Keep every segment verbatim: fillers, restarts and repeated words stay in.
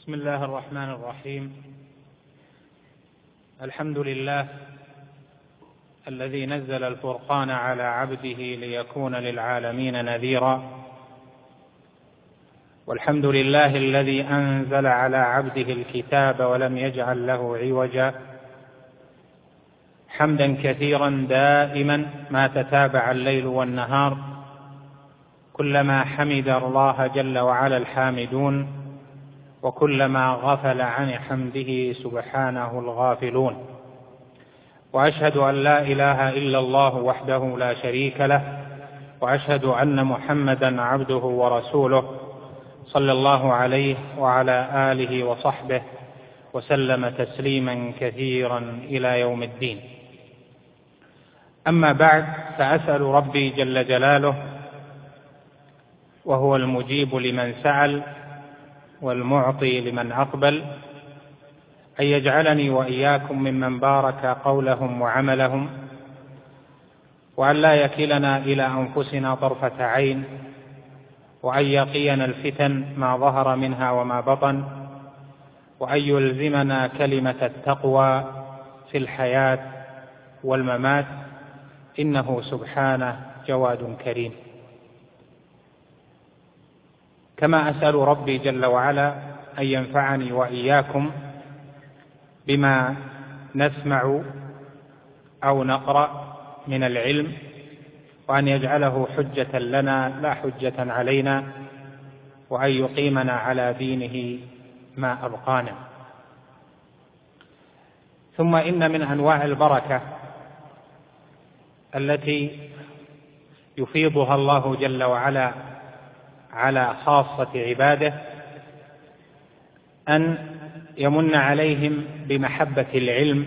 بسم الله الرحمن الرحيم. الحمد لله الذي نزل الفرقان على عبده ليكون للعالمين نذيرا، والحمد لله الذي أنزل على عبده الكتاب ولم يجعل له عوجا، حمدا كثيرا دائما ما تتابع الليل والنهار، كلما حمد الله جل وعلا الحامدون، وكلما غفل عن حمده سبحانه الغافلون. وأشهد أن لا إله إلا الله وحده لا شريك له، وأشهد أن محمدا عبده ورسوله صلى الله عليه وعلى آله وصحبه وسلم تسليما كثيرا إلى يوم الدين. أما بعد، فأسأل ربي جل جلاله وهو المجيب لمن سأل والمعطي لمن أقبل أن يجعلني وإياكم ممن بارك قولهم وعملهم، وأن لا يكلنا إلى أنفسنا طرفة عين، وأن يقينا الفتن ما ظهر منها وما بطن، وأن يلزمنا كلمة التقوى في الحياة والممات، إنه سبحانه جواد كريم. كما أسأل ربي جل وعلا أن ينفعني وإياكم بما نسمع أو نقرأ من العلم، وأن يجعله حجة لنا لا حجة علينا، وأن يقيمنا على دينه ما أبقانا. ثم إن من أنواع البركة التي يفيضها الله جل وعلا على خاصة عباده أن يمن عليهم بمحبة العلم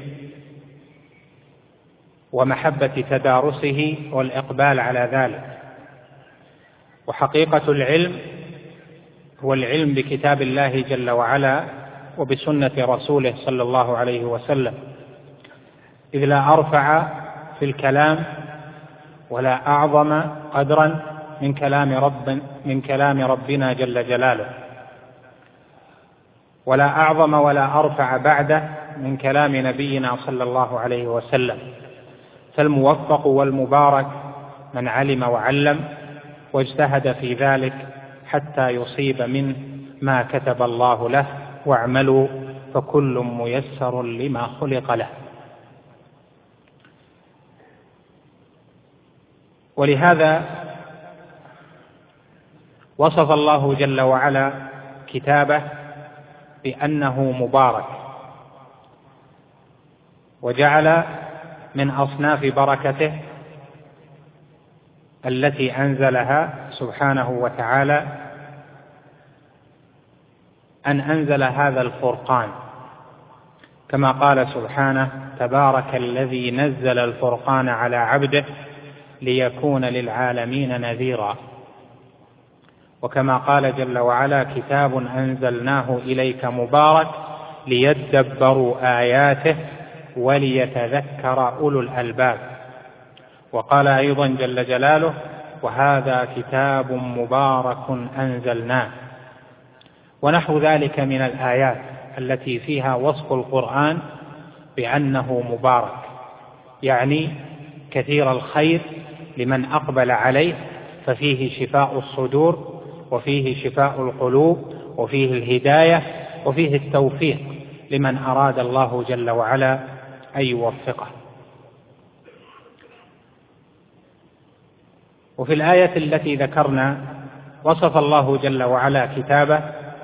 ومحبة تدارسه والإقبال على ذلك. وحقيقة العلم هو العلم بكتاب الله جل وعلا وبسنة رسوله صلى الله عليه وسلم، إذ لا أرفع في الكلام ولا أعظم قدرا من كلام رب من كلام ربنا جل جلاله، ولا أعظم ولا أرفع بعده من كلام نبينا صلى الله عليه وسلم. فالموفق والمبارك من علم وعلم واجتهد في ذلك حتى يصيب منه ما كتب الله له، واعملوا فكل ميسر لما خلق له. ولهذا وصف الله جل وعلا كتابه بأنه مبارك، وجعل من أصناف بركته التي أنزلها سبحانه وتعالى أن أنزل هذا الفرقان، كما قال سبحانه: تبارك الذي نزل الفرقان على عبده ليكون للعالمين نذيرا. وكما قال جل وعلا: كتاب أنزلناه إليك مبارك ليدبروا آياته وليتذكر أولو الألباب. وقال أيضا جل جلاله: وهذا كتاب مبارك أنزلناه. ونحو ذلك من الآيات التي فيها وصف القرآن بأنه مبارك، يعني كثير الخير لمن أقبل عليه، ففيه شفاء الصدور، وفيه شفاء القلوب، وفيه الهداية، وفيه التوفيق لمن أراد الله جل وعلا أن يوفقه. وفي الآية التي ذكرنا وصف الله جل وعلا كتابه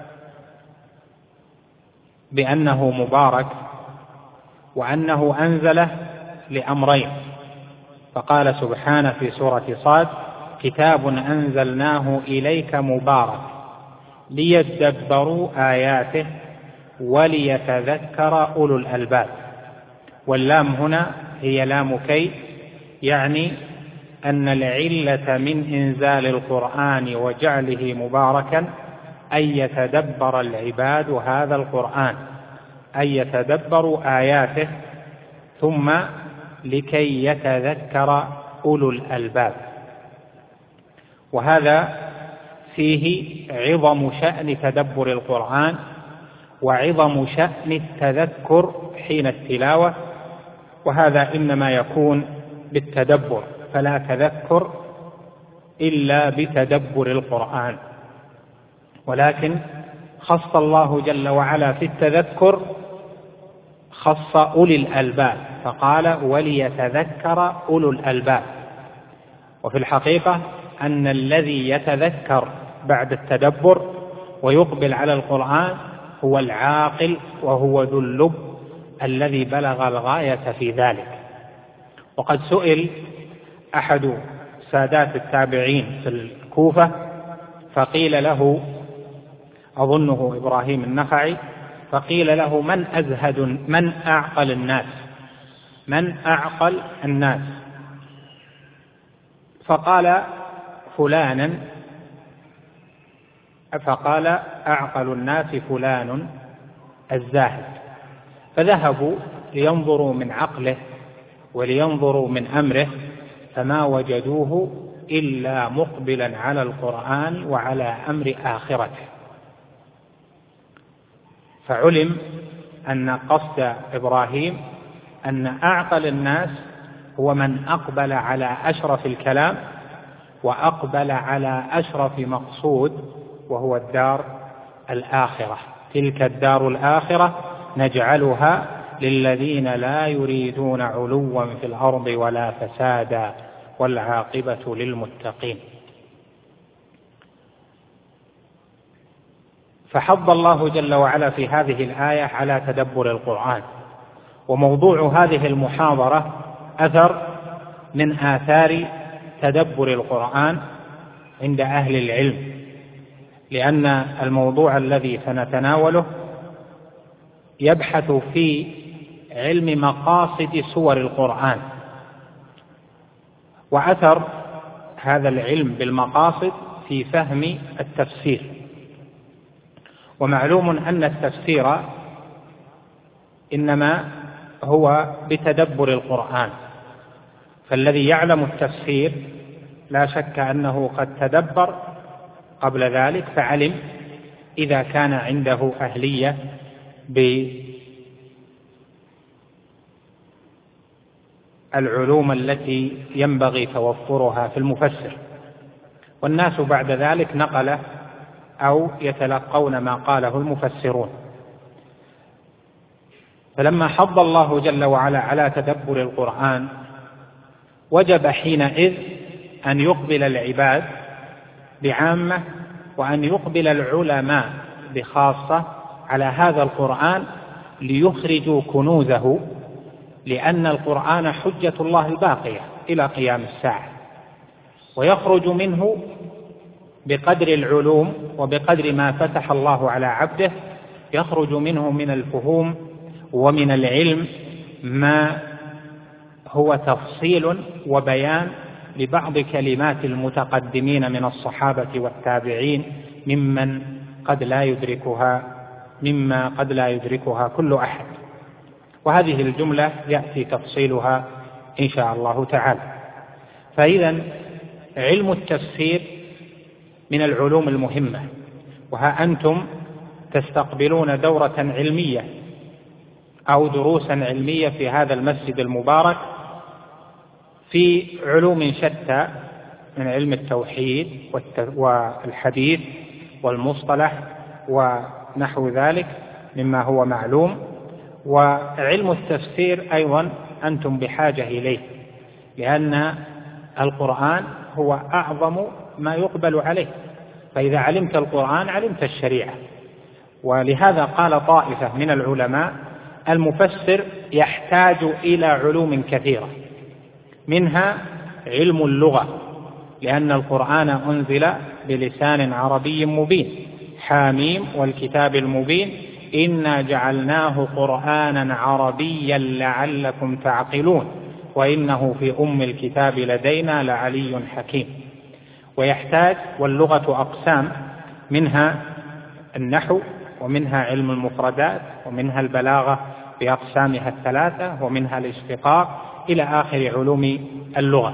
بأنه مبارك، وأنه أنزله لأمرين، فقال سبحانه في سورة صاد: كتاب أنزلناه إليك مبارك ليدبروا آياته وليتذكر أولو الألباب. واللام هنا هي لام كي، يعني أن العلة من إنزال القرآن وجعله مباركا أن يتدبر العباد هذا القرآن، أن يتدبروا آياته، ثم لكي يتذكر أولو الألباب. وهذا فيه عظم شأن تدبر القرآن وعظم شأن التذكر حين التلاوة، وهذا إنما يكون بالتدبر، فلا تذكر إلا بتدبر القرآن. ولكن خص الله جل وعلا في التذكر خص أولي الألباب، فقال وليتذكر أولو الألباب. وفي الحقيقة أن الذي يتذكر بعد التدبر ويقبل على القرآن هو العاقل، وهو ذو اللب الذي بلغ الغاية في ذلك. وقد سئل أحد سادات التابعين في الكوفة فقيل له، أظنه إبراهيم النخعي، فقيل له من أزهد من أعقل الناس من أعقل الناس فقال فلانا فقال أعقل الناس فلان الزاهد. فذهبوا لينظروا من عقله ولينظروا من أمره، فما وجدوه إلا مقبلا على القرآن وعلى أمر آخرته. فعلم أن قصد إبراهيم أن أعقل الناس هو من أقبل على أشرف الكلام وأقبل على أشرف مقصود، وهو الدار الآخرة. تلك الدار الآخرة نجعلها للذين لا يريدون علوا في الأرض ولا فسادا والعاقبة للمتقين. فحض الله جل وعلا في هذه الآية على تدبر القرآن. وموضوع هذه المحاضرة أثر من آثار تدبر القرآن عند أهل العلم، لأن الموضوع الذي سنتناوله يبحث في علم مقاصد سور القرآن، وأثر هذا العلم بالمقاصد في فهم التفسير. ومعلوم أن التفسير إنما هو بتدبر القرآن، فالذي يعلم التفسير لا شك أنه قد تدبر قبل ذلك، فعلم إذا كان عنده أهلية بالعلوم التي ينبغي توفرها في المفسر. والناس بعد ذلك نقل أو يتلقون ما قاله المفسرون. فلما حض الله جل وعلا على تدبر القرآن وجب حينئذ أن يقبل العباد بعامة وأن يقبل العلماء بخاصة على هذا القرآن ليخرجوا كنوزه، لأن القرآن حجة الله الباقية إلى قيام الساعة، ويخرج منه بقدر العلوم وبقدر ما فتح الله على عبده، يخرج منه من الفهوم ومن العلم ما هو تفصيل وبيان لبعض كلمات المتقدمين من الصحابة والتابعين ممن قد لا يدركها مما قد لا يدركها كل أحد. وهذه الجملة يأتي تفصيلها إن شاء الله تعالى. فإذا علم التفسير من العلوم المهمة، وها أنتم تستقبلون دورة علمية أو دروسا علمية في هذا المسجد المبارك في علوم شتى من علم التوحيد والحديث والمصطلح ونحو ذلك مما هو معلوم. وعلم التفسير أيضا أنتم بحاجة إليه، لأن القرآن هو أعظم ما يقبل عليه، فإذا علمت القرآن علمت الشريعة. ولهذا قال طائفة من العلماء المفسر يحتاج إلى علوم كثيرة، منها علم اللغة، لأن القرآن أنزل بلسان عربي مبين، حاميم والكتاب المبين إنا جعلناه قرآنا عربيا لعلكم تعقلون وإنه في أم الكتاب لدينا لعلي حكيم. ويحتاج واللغة أقسام، منها النحو، ومنها علم المفردات، ومنها البلاغة بأقسامها الثلاثة، ومنها الاشتقاق إلى آخر علوم اللغة.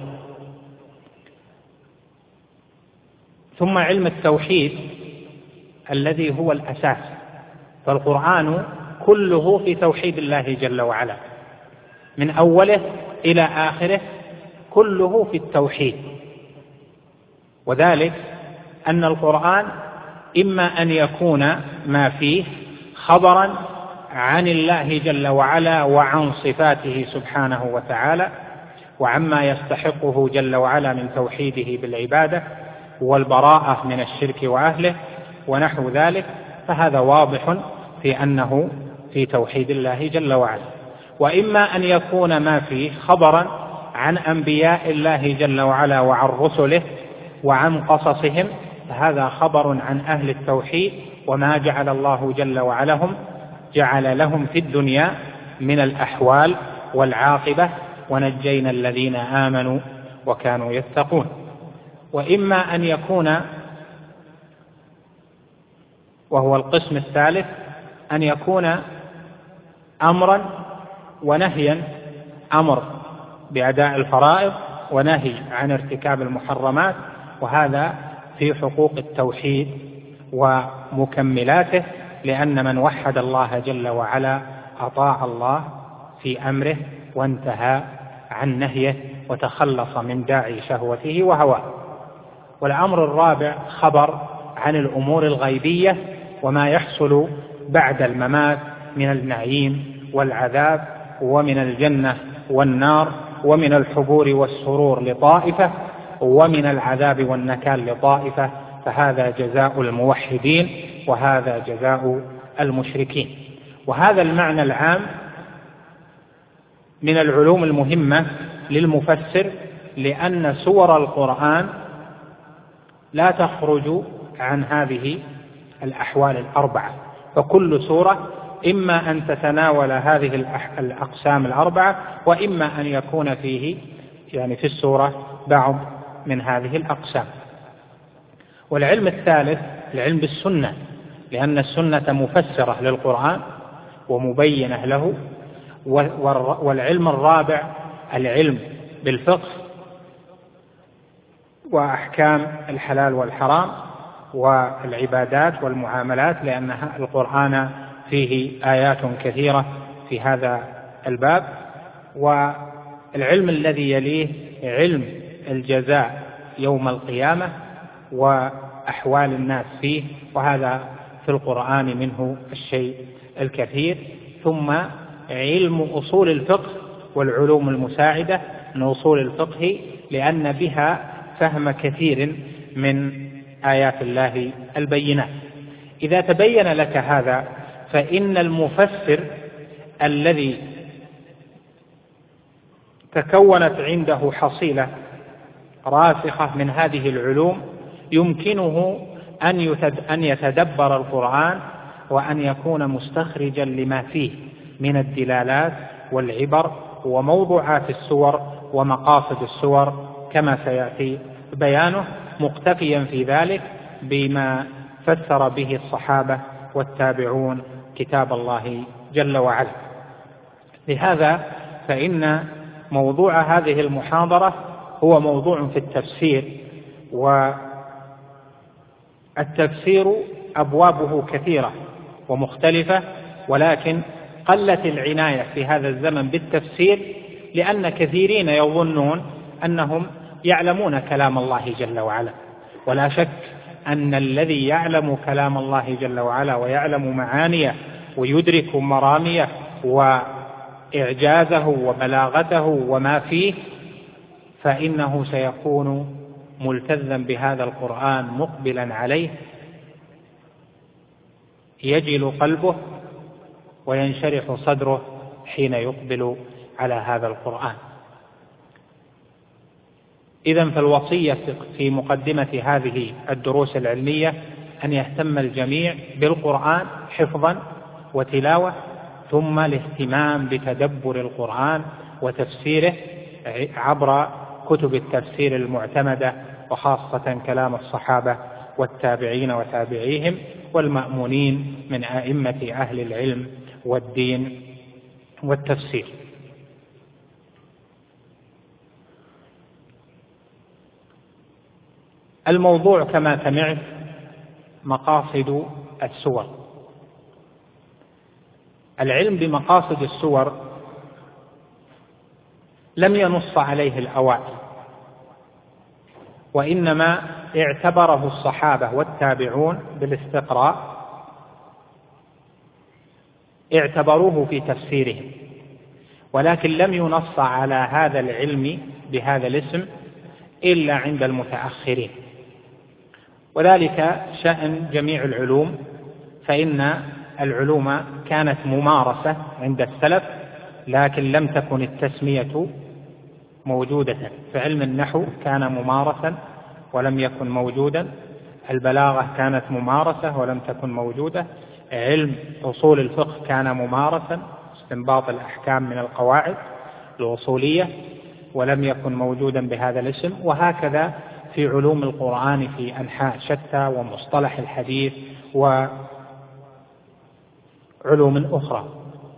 ثم علم التوحيد الذي هو الأساس، فالقرآن كله في توحيد الله جل وعلا من أوله إلى آخره، كله في التوحيد. وذلك أن القرآن إما أن يكون ما فيه خبرا عن الله جل وعلا وعن صفاته سبحانه وتعالى وعما يستحقه جل وعلا من توحيده بالعبادة والبراءة من الشرك وأهله ونحو ذلك، فهذا واضح في أنه في توحيد الله جل وعلا. وإما أن يكون ما فيه خبرا عن أنبياء الله جل وعلا وعن رسله وعن قصصهم، فهذا خبر عن أهل التوحيد وما جعل الله جل وعلا هم جعل لهم في الدنيا من الأحوال والعاقبة، ونجينا الذين آمنوا وكانوا يتقون. وإما أن يكون، وهو القسم الثالث، أن يكون أمرا ونهيا، أمر بأداء الفرائض ونهي عن ارتكاب المحرمات، وهذا في حقوق التوحيد ومكملاته، لأن من وحد الله جل وعلا أطاع الله في أمره وانتهى عن نهيه وتخلص من داعي شهوته وهواه. والأمر الرابع خبر عن الأمور الغيبية وما يحصل بعد الممات من النعيم والعذاب ومن الجنة والنار ومن الحبور والسرور لطائفة ومن العذاب والنكال لطائفة، فهذا جزاء الموحدين وهذا جزاء المشركين. وهذا المعنى العام من العلوم المهمة للمفسر، لأن سور القرآن لا تخرج عن هذه الأحوال الأربعة، فكل سورة إما أن تتناول هذه الأقسام الأربعة، وإما أن يكون فيه يعني في السورة بعض من هذه الأقسام. والعلم الثالث العلم بالسنة، لأن السنة مفسرة للقرآن ومبينة له. والعلم الرابع العلم بالفقه وأحكام الحلال والحرام والعبادات والمعاملات، لأن القرآن فيه آيات كثيرة في هذا الباب. والعلم الذي يليه علم الجزاء يوم القيامة وأحوال الناس فيه، وهذا في القرآن منه الشيء الكثير. ثم علم أصول الفقه والعلوم المساعدة من أصول الفقه، لأن بها فهم كثير من آيات الله البينات. إذا تبين لك هذا، فإن المفسر الذي تكونت عنده حصيلة راسخة من هذه العلوم يمكنه أن يتدبر القرآن وأن يكون مستخرجا لما فيه من الدلالات والعبر وموضوعات السور ومقاصد السور كما سيأتي بيانه، مقتفيا في ذلك بما فسر به الصحابة والتابعون كتاب الله جل وعلا. لهذا فإن موضوع هذه المحاضرة هو موضوع في التفسير، والتفسير أبوابه كثيرة ومختلفة، ولكن قلت العناية في هذا الزمن بالتفسير، لأن كثيرين يظنون أنهم يعلمون كلام الله جل وعلا. ولا شك أن الذي يعلم كلام الله جل وعلا ويعلم معانيه ويدرك مراميه وإعجازه وبلاغته وما فيه، فإنه سيكون ملتزا بهذا القرآن مقبلا عليه، يجل قلبه وينشرح صدره حين يقبل على هذا القرآن. إذن فالوصية في مقدمة هذه الدروس العلمية أن يهتم الجميع بالقرآن حفظا وتلاوة، ثم الاهتمام بتدبر القرآن وتفسيره عبر كتب التفسير المعتمدة، وخاصة كلام الصحابة والتابعين وتابعيهم والمأمونين من أئمة أهل العلم والدين والتفسير. الموضوع كما سمعت مقاصد السور، العلم بمقاصد السور لم ينص عليه الأوائل، وإنما اعتبره الصحابة والتابعون بالاستقراء، اعتبروه في تفسيرهم، ولكن لم ينص على هذا العلم بهذا الاسم إلا عند المتأخرين. وذلك شأن جميع العلوم، فإن العلوم كانت ممارسة عند السلف، لكن لم تكن التسمية موجودة. فعلم النحو كان ممارسا ولم يكن موجودا، البلاغة كانت ممارسة ولم تكن موجودة، علم أصول الفقه كان ممارسا، استنباط الأحكام من القواعد الأصولية، ولم يكن موجودا بهذا الاسم. وهكذا في علوم القرآن في أنحاء شتى، ومصطلح الحديث وعلوم أخرى.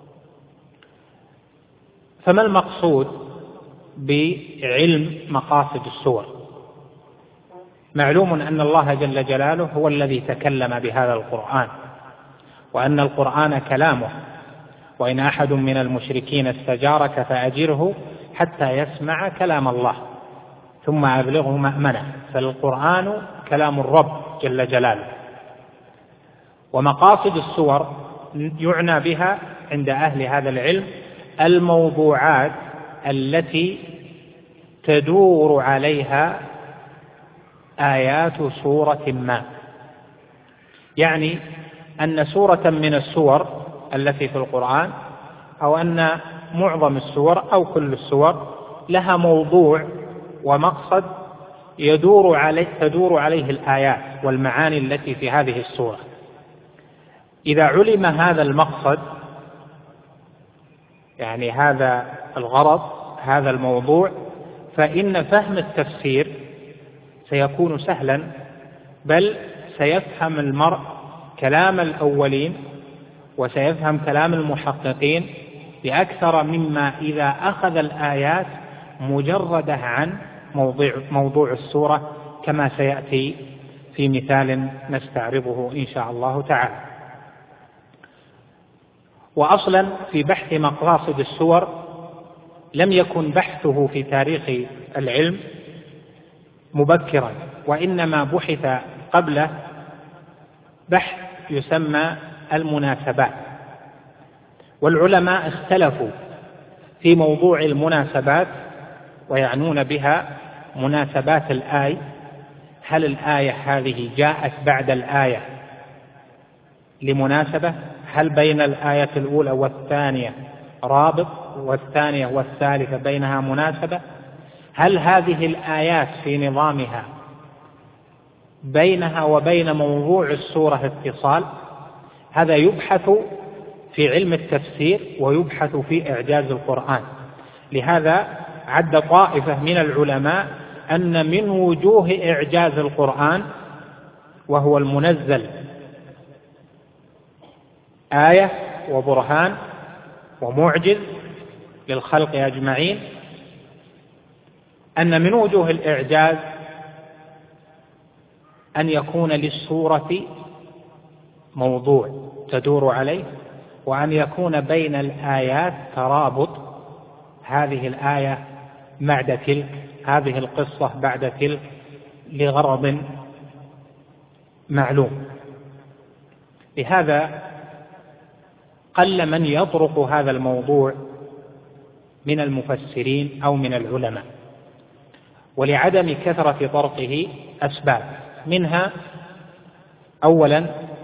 فما المقصود بعلم مقاصد السور؟ معلوم أن الله جل جلاله هو الذي تكلم بهذا القرآن، وأن القرآن كلامه، وإن أحد من المشركين استجارك فأجره حتى يسمع كلام الله ثم أبلغه مأمنه. فالقرآن كلام الرب جل جلاله. ومقاصد السور يعنى بها عند أهل هذا العلم الموضوعات التي تدور عليها آيات سورة ما، يعني أن سورة من السور التي في القرآن، أو أن معظم السور أو كل السور لها موضوع ومقصد يدور عليه تدور عليه الآيات والمعاني التي في هذه السورة. إذا علم هذا المقصد، يعني هذا الغرض، هذا الموضوع، فإن فهم التفسير سيكون سهلا، بل سيفهم المرء كلام الأولين وسيفهم كلام المحققين بأكثر مما إذا أخذ الآيات مجردة عن موضوع, موضوع السورة، كما سيأتي في مثال نستعرضه إن شاء الله تعالى. وأصلا في بحث مقاصد السور لم يكن بحثه في تاريخ العلم مبكرا، وإنما بحث قبله بحث يسمى المناسبات. والعلماء اختلفوا في موضوع المناسبات، ويعنون بها مناسبات الآية. هل الآية هذه جاءت بعد الآية لمناسبة؟ هل بين الآية الأولى والثانية رابط، والثانية والثالثة بينها مناسبة؟ هل هذه الآيات في نظامها بينها وبين موضوع السورة اتصال؟ هذا يبحث في علم التفسير ويبحث في إعجاز القرآن. لهذا عد طائفة من العلماء أن من وجوه إعجاز القرآن، وهو المنزل آية وبرهان ومعجز للخلق أجمعين، أن من وجوه الإعجاز أن يكون للسورة موضوع تدور عليه، وأن يكون بين الآيات ترابط، هذه الآية بعد تلك، هذه القصة بعد تلك، لغرض معلوم. لهذا قل من يطرق هذا الموضوع من المفسرين أو من العلماء، ولعدم كثرة طرقه أسباب، منها أولا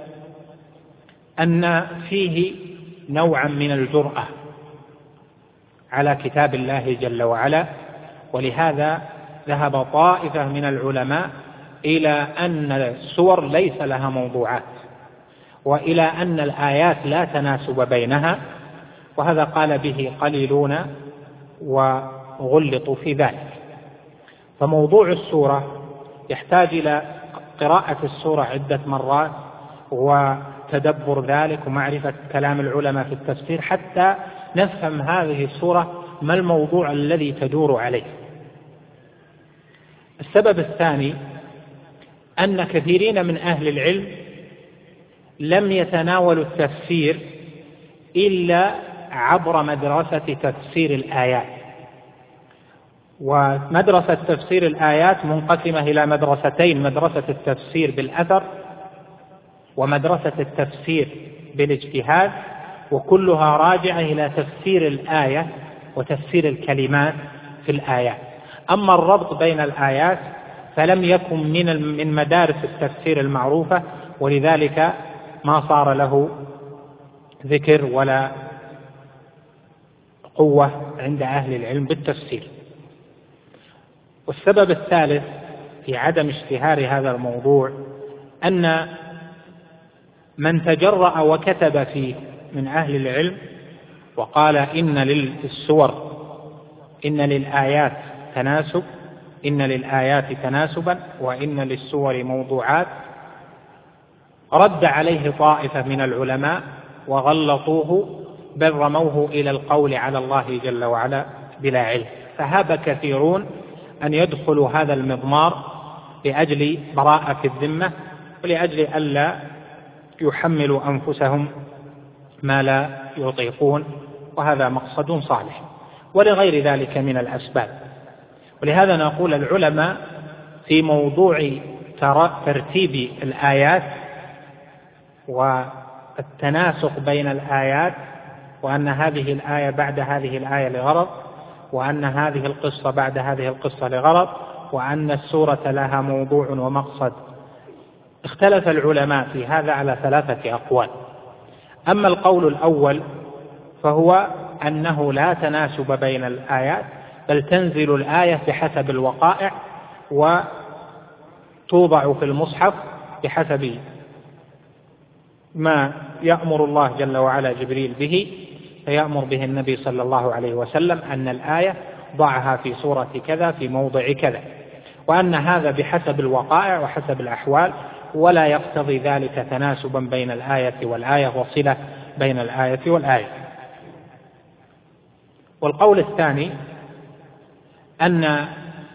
أن فيه نوعا من الجرأة على كتاب الله جل وعلا، ولهذا ذهب طائفة من العلماء إلى أن السور ليس لها موضوعات، وإلى أن الآيات لا تناسب بينها، وهذا قال به قليلون وغلطوا في ذلك. فموضوع السورة يحتاج إلى قراءة السورة عدة مرات وتدبر ذلك ومعرفة كلام العلماء في التفسير حتى نفهم هذه السورة ما الموضوع الذي تدور عليه. السبب الثاني أن كثيرين من أهل العلم لم يتناولوا التفسير إلا عبر مدرسة تفسير الآيات. ومدرسة تفسير الآيات منقسمة إلى مدرستين: مدرسة التفسير بالأثر ومدرسة التفسير بالاجتهاد، وكلها راجعة إلى تفسير الآية وتفسير الكلمات في الآيات. أما الربط بين الآيات فلم يكن من من مدارس التفسير المعروفة، ولذلك ما صار له ذكر ولا قوة عند أهل العلم بالتفسير. والسبب الثالث في عدم اشتهار هذا الموضوع أن من تجرأ وكتب فيه من أهل العلم وقال إن للسور إن للآيات تناسب إن للآيات تناسبا وإن للسور موضوعات، رد عليه طائفة من العلماء وغلطوه، بل رموه إلى القول على الله جل وعلا بلا علم. فهاب كثيرون أن يدخلوا هذا المضمار لأجل براءة الذمة ولأجل ألا يحملوا أنفسهم ما لا يطيقون، وهذا مقصد صالح، ولغير ذلك من الأسباب. ولهذا نقول العلماء في موضوع ترتيب الآيات والتناسق بين الآيات، وأن هذه الآية بعد هذه الآية لغرض، وأن هذه القصة بعد هذه القصة لغرض، وأن السورة لها موضوع ومقصد، اختلف العلماء في هذا على ثلاثة أقوال. أما القول الأول فهو أنه لا تناسب بين الآيات، بل تنزل الآية بحسب الوقائع وتوضع في المصحف بحسب ما يأمر الله جل وعلا جبريل به، فيأمر به النبي صلى الله عليه وسلم أن الآية ضعها في سورة كذا في موضع كذا، وأن هذا بحسب الوقائع وحسب الأحوال، ولا يقتضي ذلك تناسبا بين الآية والآية وصلة بين الآية والآية. والقول الثاني أن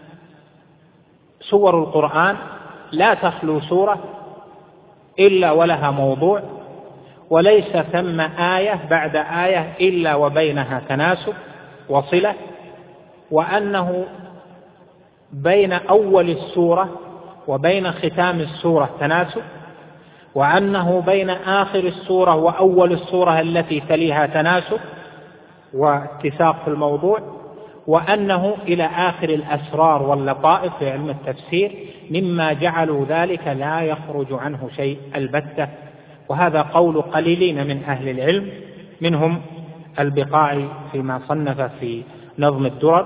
سور القرآن لا تخلو سورة إلا ولها موضوع، وليس ثم آية بعد آية إلا وبينها تناسب وصلة، وأنه بين أول السورة وبين ختام السورة تناسب، وأنه بين آخر السورة وأول السورة التي تليها تناسب واتساق في الموضوع، وأنه إلى آخر الأسرار واللطائف في علم التفسير مما جعلوا ذلك لا يخرج عنه شيء البتة. وهذا قول قليلين من أهل العلم، منهم البقاعي فيما صنف في نظم الدرر،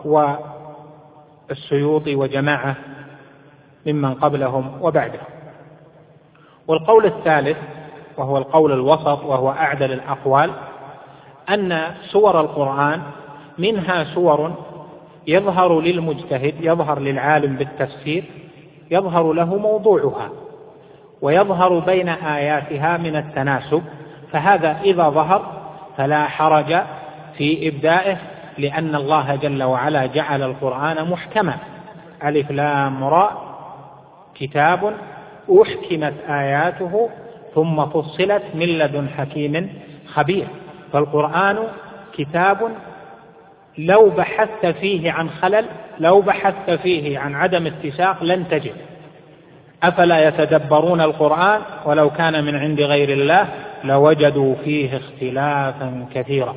والسيوطي وجماعة ممن قبلهم وبعدهم. والقول الثالث وهو القول الوسط وهو أعدل الأقوال، أن سور القرآن منها سور يظهر للمجتهد، يظهر للعالم بالتفسير، يظهر له موضوعها ويظهر بين آياتها من التناسب، فهذا إذا ظهر فلا حرج في إبدائه، لأن الله جل وعلا جعل القرآن محكما: ألف لام راء كتاب أحكمت آياته ثم فصلت من لدن حكيم خبير. فالقرآن كتاب لو بحثت فيه عن خلل، لو بحثت فيه عن عدم اتساق لن تجد. أفلا يتدبرون القرآن ولو كان من عند غير الله لوجدوا فيه اختلافا كثيرا.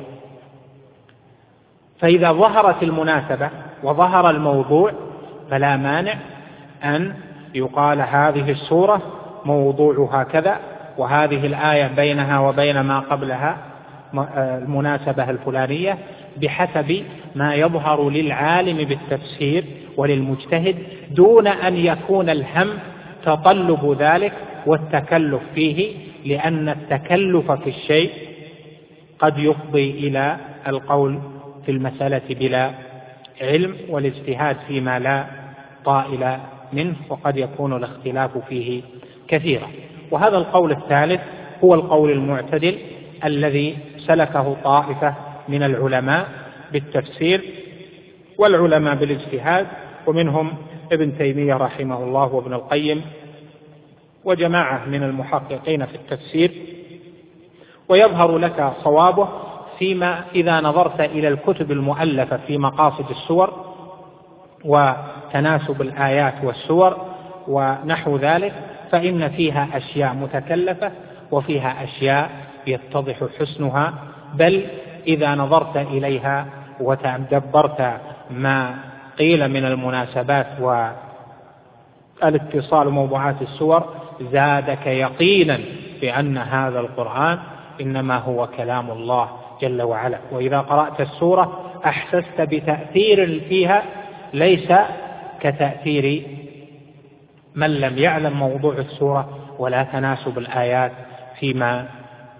فإذا ظهرت المناسبة وظهر الموضوع فلا مانع أن يقال هذه السورة موضوعها كذا، وهذه الآية بينها وبين ما قبلها المناسبة الفلانية، بحسب ما يظهر للعالم بالتفسير وللمجتهد، دون أن يكون الهم تطلب ذلك والتكلف فيه، لأن التكلف في الشيء قد يفضي إلى القول في المسألة بلا علم والاجتهاد فيما لا طائل منه، وقد يكون الاختلاف فيه كثيرا. وهذا القول الثالث هو القول المعتدل الذي سلكه طائفة من العلماء بالتفسير والعلماء بالاجتهاد، ومنهم ابن تيمية رحمه الله وابن القيم وجماعة من المحققين في التفسير. ويظهر لك صوابه فيما إذا نظرت إلى الكتب المؤلفة في مقاصد السور وتناسب الآيات والسور ونحو ذلك، فإن فيها أشياء متكلفة وفيها أشياء يتضح حسنها، بل إذا نظرت إليها وتدبرت ما قيل من المناسبات والاتصال وموضوعات السور زادك يقينا بأن هذا القرآن إنما هو كلام الله جل وعلا. وإذا قرأت السورة أحسست بتأثير فيها ليس كتأثير من لم يعلم موضوع السورة ولا تناسب الآيات فيما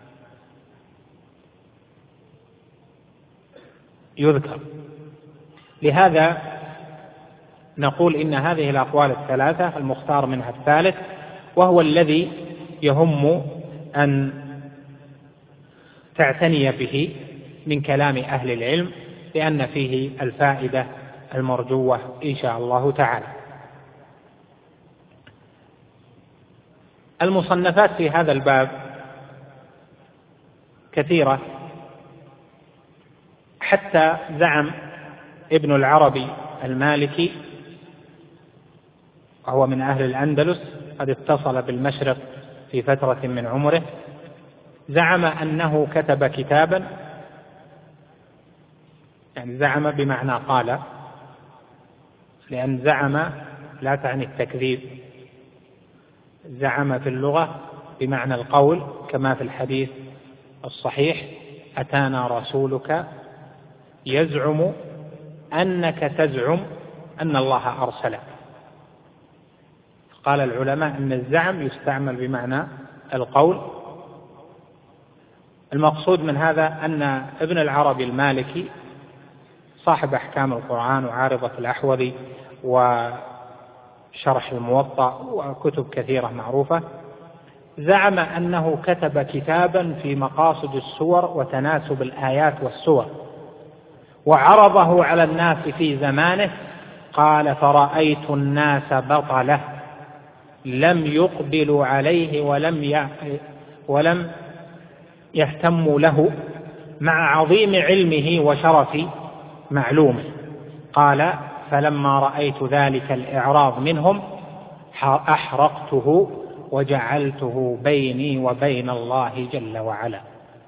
يذكر. لهذا نقول إن هذه الأقوال الثلاثة المختار منها الثالث، وهو الذي يهم أن تعتني به من كلام أهل العلم، لأن فيه الفائدة المرجوة إن شاء الله تعالى. المصنفات في هذا الباب كثيرة، حتى زعم ابن العربي المالكي وهو من أهل الأندلس قد اتصل بالمشرق في فترة من عمره، زعم أنه كتب كتابا، يعني زعم بمعنى قال، لأن زعم لا تعني التكذيب، زعم في اللغة بمعنى القول، كما في الحديث الصحيح: أتانا رسولك يزعم أنك تزعم أن الله أرسلك. قال العلماء أن الزعم يستعمل بمعنى القول. المقصود من هذا أن ابن العربي المالكي صاحب أحكام القرآن وعارضة الأحوذي وشرح الموطأ وكتب كثيرة معروفة، زعم أنه كتب كتابا في مقاصد السور وتناسب الآيات والسور، وعرضه على الناس في زمانه. قال: فرأيت الناس بطله لم يقبلوا عليه ولم ولم يهتموا له، مع عظيم علمه وشرف معلومه. قال: فلما رأيت ذلك الإعراض منهم أحرقته وجعلته بيني وبين الله جل وعلا.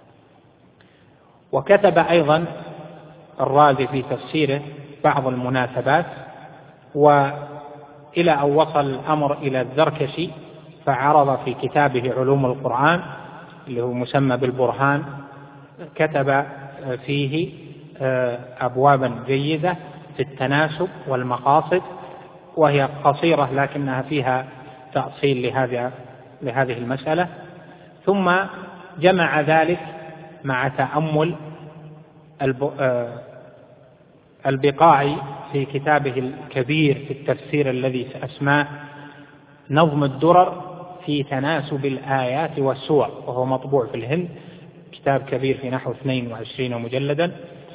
وكتب أيضا الرازي في تفسيره بعض المناسبات، وإلى أن وصل الأمر إلى الزركشي فعرض في كتابه علوم القرآن اللي هو مسمى بالبرهان، كتب فيه أبوابا جيدة في التناسب والمقاصد، وهي قصيرة لكنها فيها تأصيل لهذه لهذه المسألة. ثم جمع ذلك مع تأمل البقاعي في كتابه الكبير في التفسير الذي أسماه نظم الدرر في تناسب الآيات والسور، وهو مطبوع في الهند، كتاب كبير في نحو اثنين وعشرين مجلدا.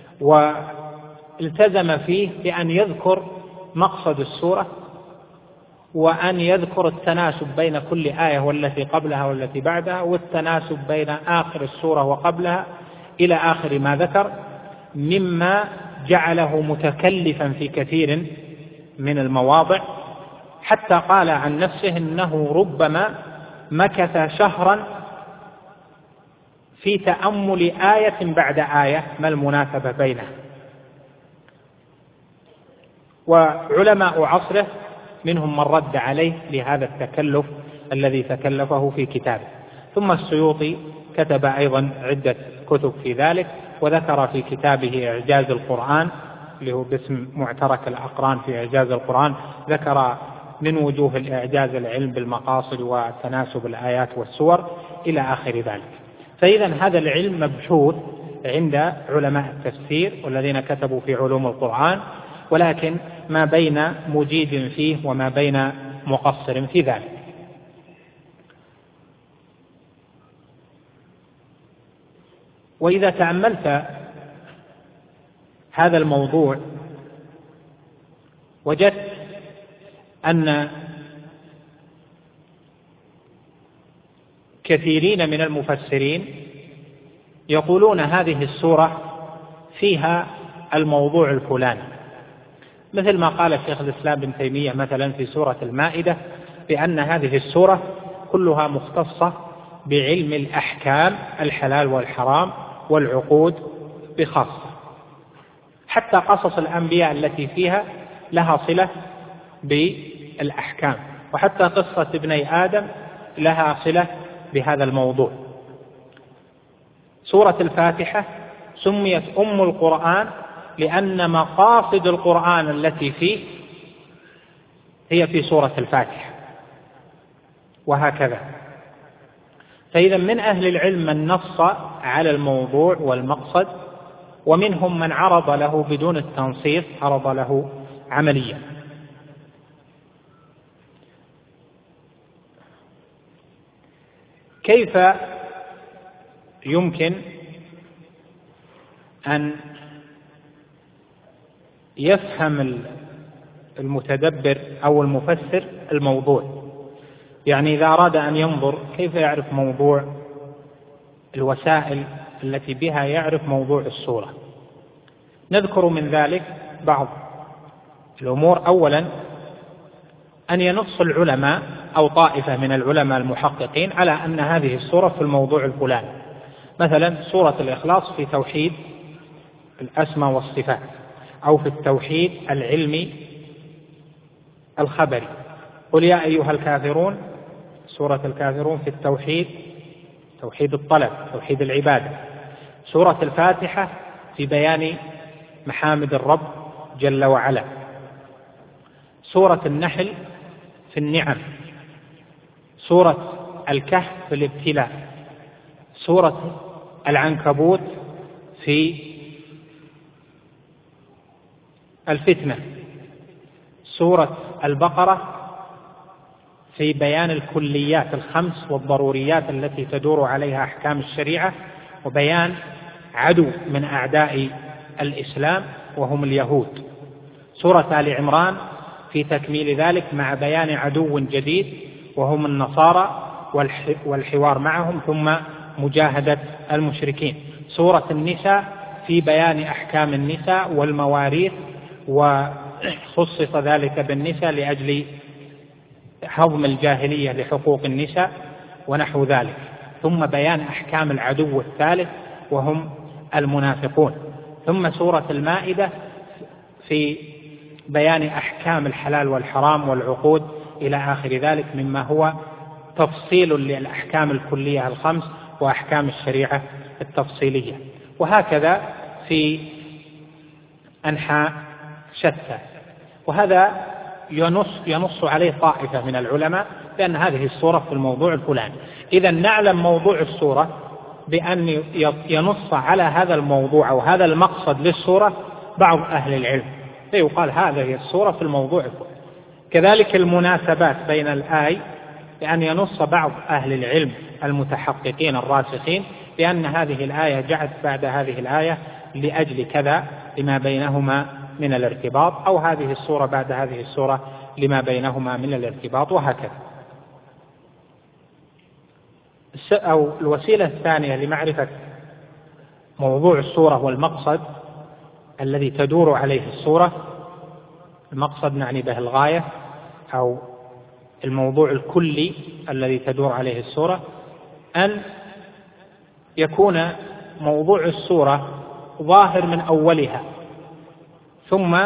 والتزم فيه بأن يذكر مقصد السورة، وأن يذكر التناسب بين كل آية والتي قبلها والتي بعدها، والتناسب بين آخر السورة وقبلها إلى آخر ما ذكر، مما جعله متكلفا في كثير من المواضع، حتى قال عن نفسه إنه ربما مكث شهرا في تأمل آية بعد آية ما المناسبة بينها. وعلماء عصره منهم من رد عليه لهذا التكلف الذي تكلفه في كتابه. ثم السيوطي كتب أيضا عدة كتب في ذلك، وذكر في كتابه إعجاز القرآن اللي هو باسم معترك الأقران في إعجاز القرآن، ذكر من وجوه الإعجاز العلم بالمقاصد وتناسب الآيات والسور إلى آخر ذلك. فإذا هذا العلم مبحوث عند علماء التفسير والذين كتبوا في علوم القرآن، ولكن ما بين مجيد فيه وما بين مقصر في ذلك. وإذا تأملت هذا الموضوع وجدت أن كثيرين من المفسرين يقولون هذه السورة فيها الموضوع الفلاني، مثل ما قال شيخ الإسلام ابن تيمية مثلا في سورة المائدة بأن هذه السورة كلها مختصة بعلم الأحكام الحلال والحرام والعقود بخاصة، حتى قصص الأنبياء التي فيها لها صلة بالأحكام، وحتى قصة ابني آدم لها صلة بهذا الموضوع. سورة الفاتحة سميت أم القرآن لأن مقاصد القرآن التي فيه هي في سورة الفاتحة، وهكذا. فإذا من أهل العلم من نص على الموضوع والمقصد، ومنهم من عرض له بدون التنصيص، عرض له عمليا. كيف يمكن أن يفهم المتدبر أو المفسر الموضوع؟ يعني إذا أراد أن ينظر كيف يعرف موضوع الوسائل التي بها يعرف موضوع السورة؟ نذكر من ذلك بعض الأمور. أولا، أن ينص العلماء أو طائفة من العلماء المحققين على أن هذه السورة في الموضوع الفلاني. مثلا سورة الإخلاص في توحيد الأسماء والصفات، أو في التوحيد العلمي الخبري، قل يا أيها الكافرون، سورة الكافرون في التوحيد، توحيد الطلب، توحيد العبادة. سورة الفاتحة في بيان محامد الرب جل وعلا. سورة النحل في النعم. سورة الكهف في الابتلاء. سورة العنكبوت في الفتنة. سورة البقرة في بيان الكليات الخمس والضروريات التي تدور عليها أحكام الشريعة، وبيان عدو من أعداء الإسلام وهم اليهود. سورة آل عمران في تكميل ذلك مع بيان عدو جديد وهم النصارى والحوار معهم، ثم مجاهدة المشركين. سورة النساء في بيان أحكام النساء والمواريث، وخصص ذلك بالنساء لأجل هضم الجاهلية لحقوق النساء ونحو ذلك. ثم بيان أحكام العدو الثالث وهم المنافقون. ثم سورة المائدة في بيان أحكام الحلال والحرام والعقود إلى آخر ذلك، مما هو تفصيل للأحكام الكلية الخمس وأحكام الشريعة التفصيلية، وهكذا في أنحاء شتى. وهذا ينص, ينص عليه طائفة من العلماء بأن هذه السورة في الموضوع الفلاني. إذا نعلم موضوع السورة بأن ينص على هذا الموضوع أو هذا المقصد للسورة بعض أهل العلم، فيقال هذه السورة في الموضوع الفلاني. كذلك المناسبات بين الآي بأن ينص بعض أهل العلم المتحققين الراسخين بأن هذه الآية جاءت بعد هذه الآية لأجل كذا لما بينهما من الارتباط، أو هذه السورة بعد هذه السورة لما بينهما من الارتباط، وهكذا. أو الوسيلة الثانية لمعرفة موضوع السورة والمقصد الذي تدور عليه السورة، المقصد نعني به الغاية أو الموضوع الكلي الذي تدور عليه السورة، أن يكون موضوع السورة ظاهر من أولها، ثم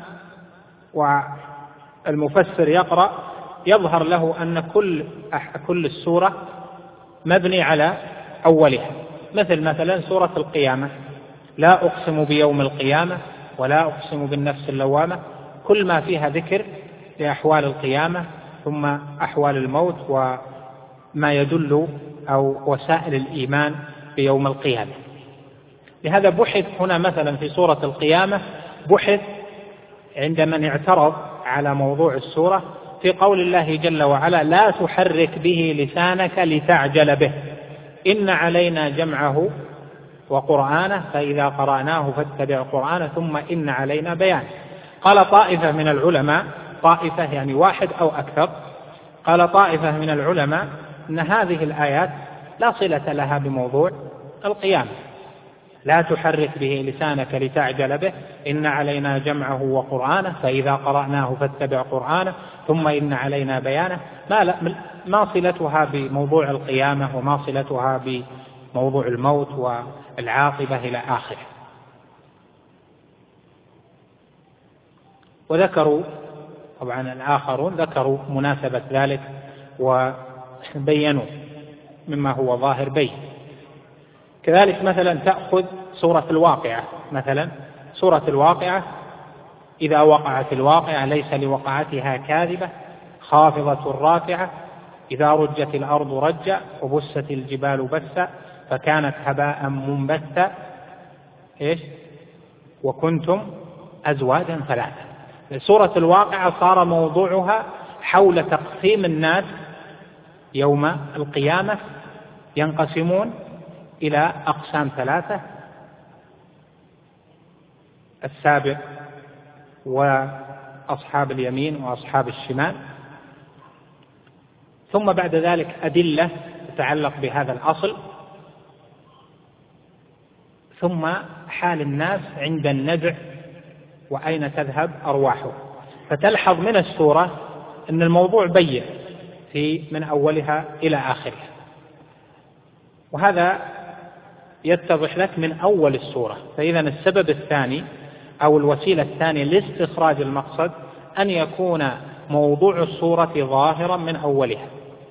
والمفسر يقرأ يظهر له أن كل كل السورة مبني على أولها. مثل مثلا سورة القيامة، لا أقسم بيوم القيامة ولا أقسم بالنفس اللوامة، كل ما فيها ذكر لأحوال القيامة ثم أحوال الموت وما يدل أو وسائل الإيمان بيوم القيامة. لهذا بحث هنا مثلا في سورة القيامة، بحث عند من اعترض على موضوع السورة في قول الله جل وعلا لا تحرك به لسانك لتعجل به إن علينا جمعه وقرآنه فإذا قرأناه فاتبع قرآنه ثم إن علينا بيانه. قال طائفة من العلماء، طائفة يعني واحد أو أكثر، قال طائفة من العلماء أن هذه الآيات لا صلة لها بموضوع القيامة، لا تحرك به لسانك لتعجل به، إن علينا جمعه وقرآنه، فإذا قرأناه فاتبع قرآنه، ثم إن علينا بيانه. ما, ما صلتها بموضوع القيامة، وما صلتها بموضوع الموت والعاقبة إلى آخره. وذكروا طبعا الآخرون ذكروا مناسبة ذلك وبينوا مما هو ظاهر بين. كذلك مثلا تأخذ سورة الواقعة، مثلا سورة الواقعة: إذا وقعت الواقعة ليس لوقعتها كاذبة خافضة رافعة، إذا رجت الأرض رجا وبست الجبال بسا فكانت هباء منبثا، إيش؟ وكنتم أزواجا ثلاثة. سورة الواقعة صار موضوعها حول تقسيم الناس يوم القيامة، ينقسمون إلى أقسام ثلاثة: السابق وأصحاب اليمين وأصحاب الشمال. ثم بعد ذلك أدلة تتعلق بهذا الأصل، ثم حال الناس عند النزع وأين تذهب أرواحه. فتلحظ من السورة أن الموضوع بين في من أولها إلى آخرها، وهذا يتضح لك من أول السورة. فإذا السبب الثاني أو الوسيلة الثانية لاستخراج المقصد أن يكون موضوع السورة ظاهرا من أولها.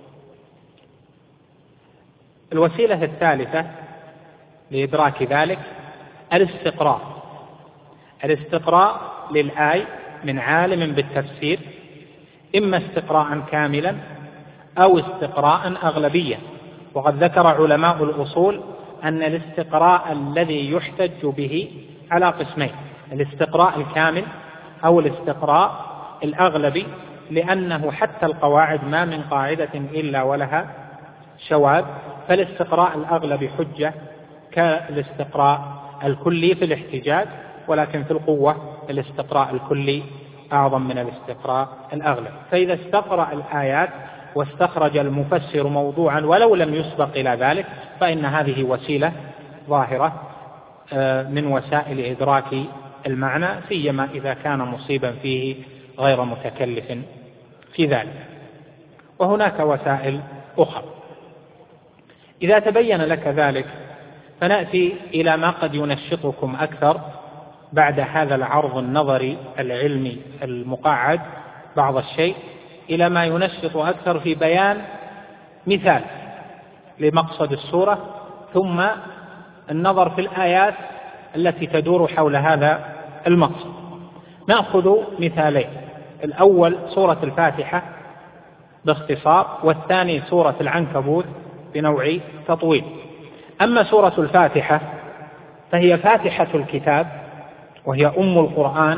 الوسيلة الثالثة لإدراك ذلك الاستقراء. الاستقراء للآية من عالم بالتفسير، إما استقراء كاملا أو استقراء أغلبيا. وقد ذكر علماء الأصول أن الاستقراء الذي يحتج به على قسمين: الاستقراء الكامل أو الاستقراء الأغلبي، لأنه حتى القواعد ما من قاعدة إلا ولها شواذ، فالاستقراء الأغلبي حجة كالاستقراء الكلي في الاحتجاج، ولكن في القوة الاستقراء الكلي أعظم من الاستقراء الأغلب. فإذا استقرأ الآيات واستخرج المفسر موضوعا ولو لم يسبق إلى ذلك، فإن هذه وسيلة ظاهرة من وسائل إدراك المعنى، سيما إذا كان مصيبا فيه غير متكلف في ذلك. وهناك وسائل أخرى. إذا تبين لك ذلك فنأتي إلى ما قد ينشطكم أكثر بعد هذا العرض النظري العلمي المقعد بعض الشيء، إلى ما ينشط أكثر في بيان مثال لمقصد السورة، ثم النظر في الآيات التي تدور حول هذا المقصد. نأخذ مثالين: الأول سورة الفاتحة باختصار، والثاني سورة العنكبوت بنوع تطويل. أما سورة الفاتحة فهي فاتحة الكتاب، وهي أم القرآن،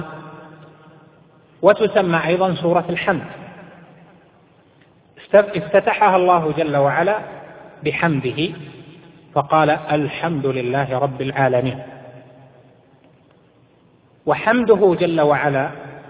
وتسمى أيضا سورة الحمد. افتتحها الله جل وعلا بحمده فقال: الحمد لله رب العالمين. وحمده جل وعلا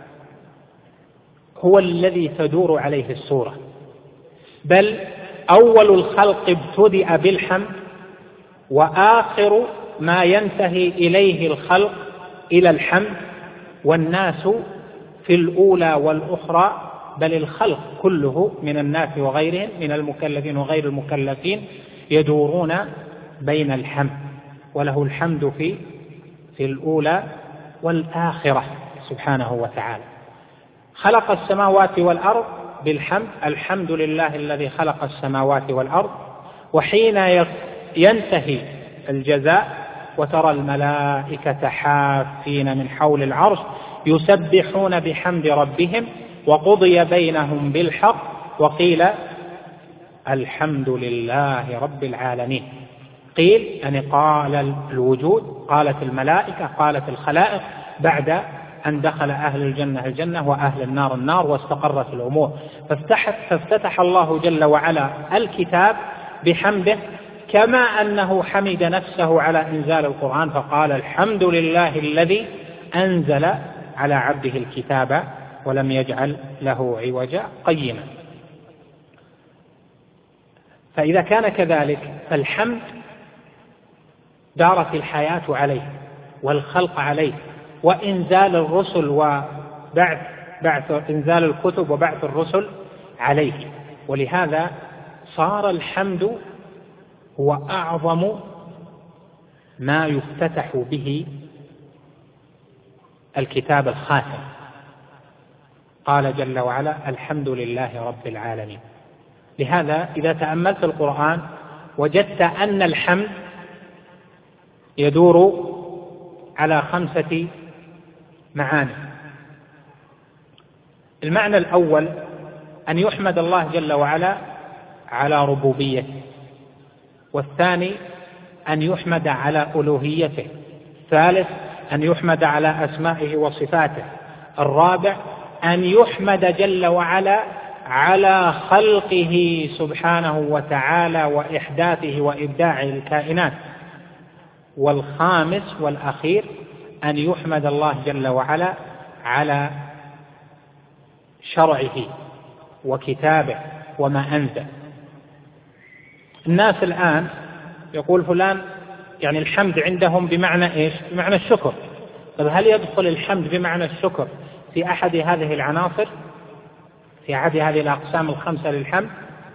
هو الذي تدور عليه السورة، بل أول الخلق ابتدأ بالحمد، وآخر ما ينتهي إليه الخلق إلى الحمد، والناس في الأولى والأخرى، بل الخلق كله من الناس وغيرهم من المكلفين وغير المكلفين يدورون بين الحمد، وله الحمد في في الأولى والآخرة سبحانه وتعالى. خلق السماوات والأرض بالحمد، الحمد لله الذي خلق السماوات والأرض. وحين ينتهي الجزاء وترى الملائكة حافين من حول العرش يسبحون بحمد ربهم وقضي بينهم بالحق وقيل الحمد لله رب العالمين. قيل يعني قال الوجود، قالت الملائكة، قالت الخلائق، بعد أن دخل أهل الجنة الجنة وأهل النار النار واستقرت الأمور. فافتتح الله جل وعلا الكتاب بحمده، كما أنه حمد نفسه على إنزال القرآن فقال: الحمد لله الذي أنزل على عبده الكتاب ولم يجعل له عوجا قيما. فإذا كان كذلك فالحمد دارت الحياة عليه والخلق عليه، وإنزال الرسل وبعث بعث إنزال الكتب وبعث الرسل عليه. ولهذا صار الحمد هو أعظم ما يفتتح به الكتاب الخاتم. قال جل وعلا: الحمد لله رب العالمين. لهذا إذا تأملت القرآن وجدت أن الحمد يدور على خمسة معاني. المعنى الأول أن يحمد الله جل وعلا على ربوبيته، والثاني أن يحمد على ألوهيته، الثالث أن يحمد على أسمائه وصفاته، الرابع أن يحمد جل وعلا على خلقه سبحانه وتعالى وإحداثه وإبداع الكائنات، والخامس والأخير أن يحمد الله جل وعلا على شرعه وكتابه وما أنزل. الناس الآن يقول فلان يعني الحمد عندهم بمعنى إيش؟ بمعنى الشكر. طيب هل يدخل الحمد بمعنى الشكر في أحد هذه العناصر، في أحد هذه الأقسام الخمسة للحمد؟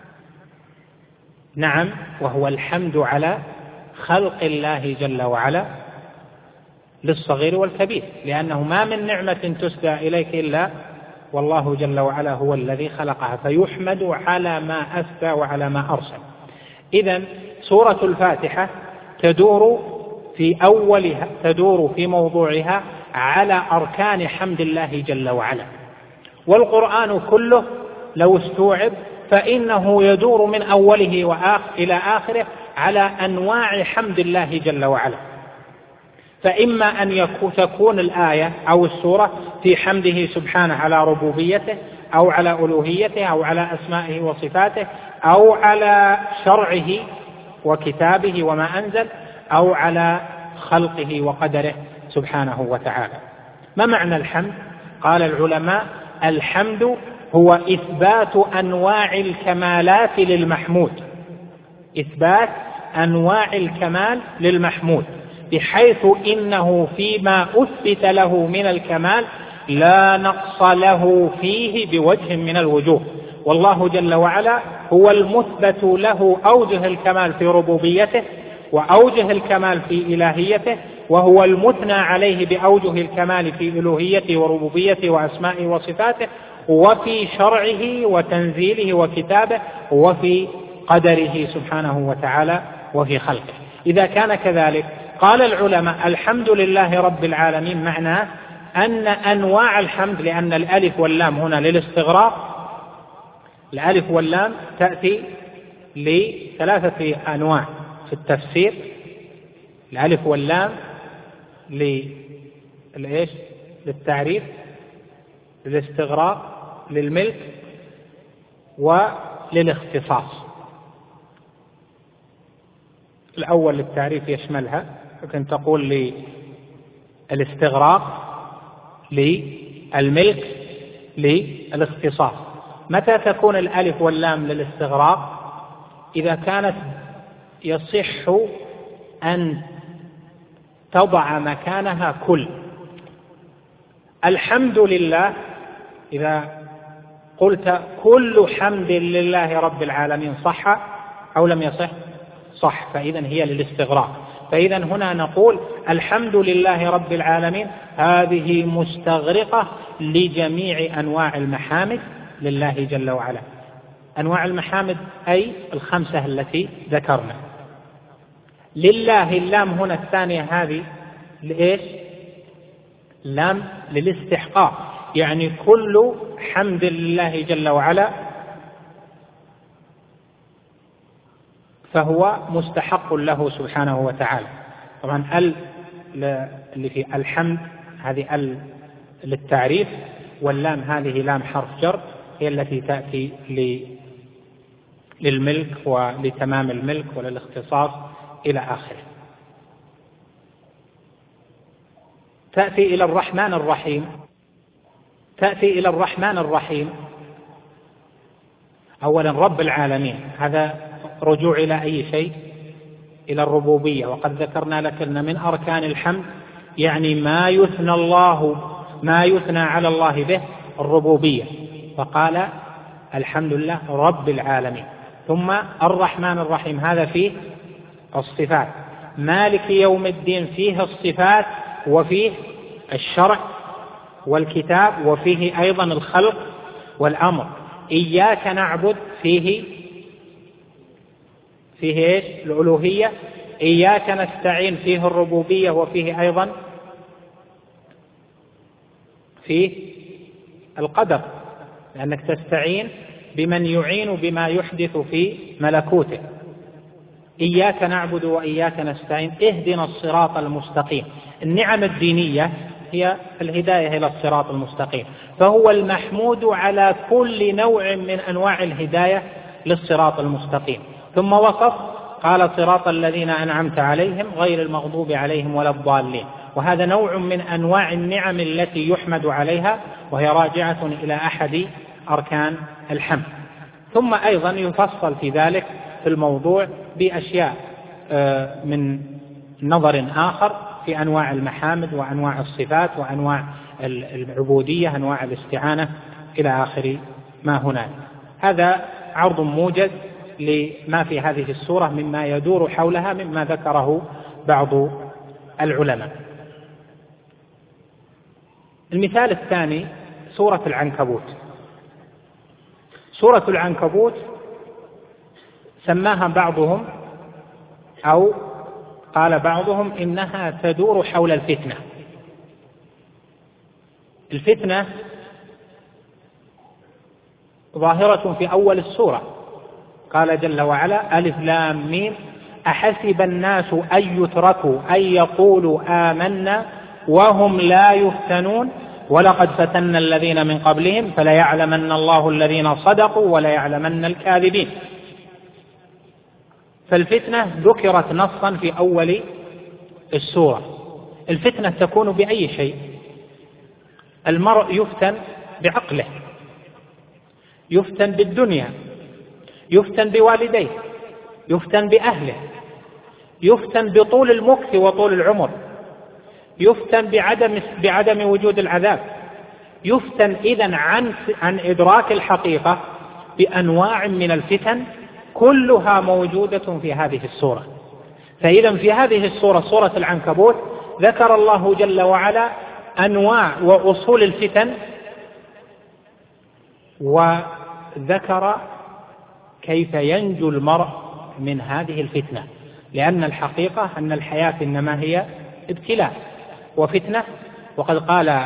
نعم، وهو الحمد على خلق الله جل وعلا للصغير والكبير، لأنه ما من نعمة تسدى إليك إلا والله جل وعلا هو الذي خلقها، فيحمد على ما أسدى وعلى ما أرسل. إذن سورة الفاتحة تدور في أولها تدور في موضوعها على أركان حمد الله جل وعلا، والقرآن كله لو استوعب فإنه يدور من أوله وآخر إلى آخره على أنواع حمد الله جل وعلا. فإما أن تكون الآية أو السورة في حمده سبحانه على ربوبيته، أو على ألوهيته، أو على أسمائه وصفاته، أو على شرعه وكتابه وما أنزل، أو على خلقه وقدره سبحانه وتعالى. ما معنى الحمد؟ قال العلماء: الحمد هو إثبات أنواع الكمالات للمحمود، إثبات أنواع الكمال للمحمود، بحيث إنه فيما أثبت له من الكمال لا نقص له فيه بوجه من الوجوه. والله جل وعلا هو المثبت له أوجه الكمال في ربوبيته وأوجه الكمال في إلهيته، وهو المثنى عليه بأوجه الكمال في إلوهيته وربوبيته وأسمائه وصفاته، وفي شرعه وتنزيله وكتابه، وفي قدره سبحانه وتعالى، وفي خلقه. إذا كان كذلك قال العلماء: الحمد لله رب العالمين معناه أن أنواع الحمد، لأن الألف واللام هنا للاستغراق، الألف واللام تأتي لثلاثة أنواع في التفسير. الألف واللام للإيش؟ للتعريف، للاستغراق، للملك، وللاختصاص. الأول للتعريف يشملها، لكن تقول للاستغراق، للملك، للاختصاص. متى تكون الألف واللام للاستغراق؟ إذا كانت يصح أن تضع مكانها كل. الحمد لله إذا قلت كل حمد لله رب العالمين صح أو لم يصح؟ صح، فإذا هي للاستغراق. فإذا هنا نقول الحمد لله رب العالمين هذه مستغرقة لجميع أنواع المحامد لله جل وعلا. أنواع المحامد أي الخمسة التي ذكرنا. لله اللام هنا الثانية هذه لإيش؟ لام للاستحقاق، يعني كل حمد لله جل وعلا فهو مستحق له سبحانه وتعالى. طبعا ال اللي في الحمد هذه ال للتعريف، واللام هذه لام حرف جر هي التي تأتي للملك ولتمام الملك وللاختصاص إلى آخره. تأتي إلى الرحمن الرحيم، تأتي إلى الرحمن الرحيم. أولا رب العالمين، هذا رجوع إلى أي شيء؟ إلى الربوبية. وقد ذكرنا لك أن من أركان الحمد يعني ما يثنى الله ما يثنى على الله به الربوبية، فقال الحمد لله رب العالمين. ثم الرحمن الرحيم هذا فيه الصفات، مالك يوم الدين فيه الصفات وفيه الشرع والكتاب وفيه أيضا الخلق والأمر. إياك نعبد فيه فيه إيش؟ الألوهية. إياك نستعين فيه الربوبية وفيه أيضا فيه القدر، لأنك تستعين بمن يعين بما يحدث في ملكوته. إياك نعبد وإياك نستعين اهدنا الصراط المستقيم. النعم الدينية هي الهداية إلى الصراط المستقيم، فهو المحمود على كل نوع من أنواع الهداية للصراط المستقيم. ثم وصف قال صراط الذين أنعمت عليهم غير المغضوب عليهم ولا الضالين، وهذا نوع من أنواع النعم التي يحمد عليها، وهي راجعة إلى أحد أركان الحمد. ثم أيضا يفصل في ذلك في الموضوع بأشياء من نظر آخر في أنواع المحامد وأنواع الصفات وأنواع العبودية، أنواع الاستعانة إلى آخر ما هناك. هذا عرض موجز لما في هذه السورة مما يدور حولها مما ذكره بعض العلماء. المثال الثاني سورة العنكبوت. سورة العنكبوت سماها بعضهم أو قال بعضهم إنها تدور حول الفتنة. الفتنة ظاهرة في أول السورة، قال جل وعلا ألف لام ميم أحسب الناس أن يتركوا أن يقولوا آمنا وهم لا يفتنون ولقد فتنا الذين من قبلهم فليعلمن الله الذين صدقوا وليعلمن الكاذبين. فالفتنة ذكرت نصا في أول السورة. الفتنة تكون بأي شيء. المرء يفتن بعقله، يفتن بالدنيا، يفتن بوالديه، يفتن بأهله، يفتن بطول المكث وطول العمر، يفتن بعدم بعدم وجود العذاب، يفتن إذن عن عن إدراك الحقيقة بأنواع من الفتن كلها موجودة في هذه السورة. فإذا في هذه السورة سورة العنكبوت ذكر الله جل وعلا أنواع وأصول الفتن، وذكر كيف ينجو المرء من هذه الفتنة، لأن الحقيقة أن الحياة إنما هي ابتلاء وفتنة. وقد قال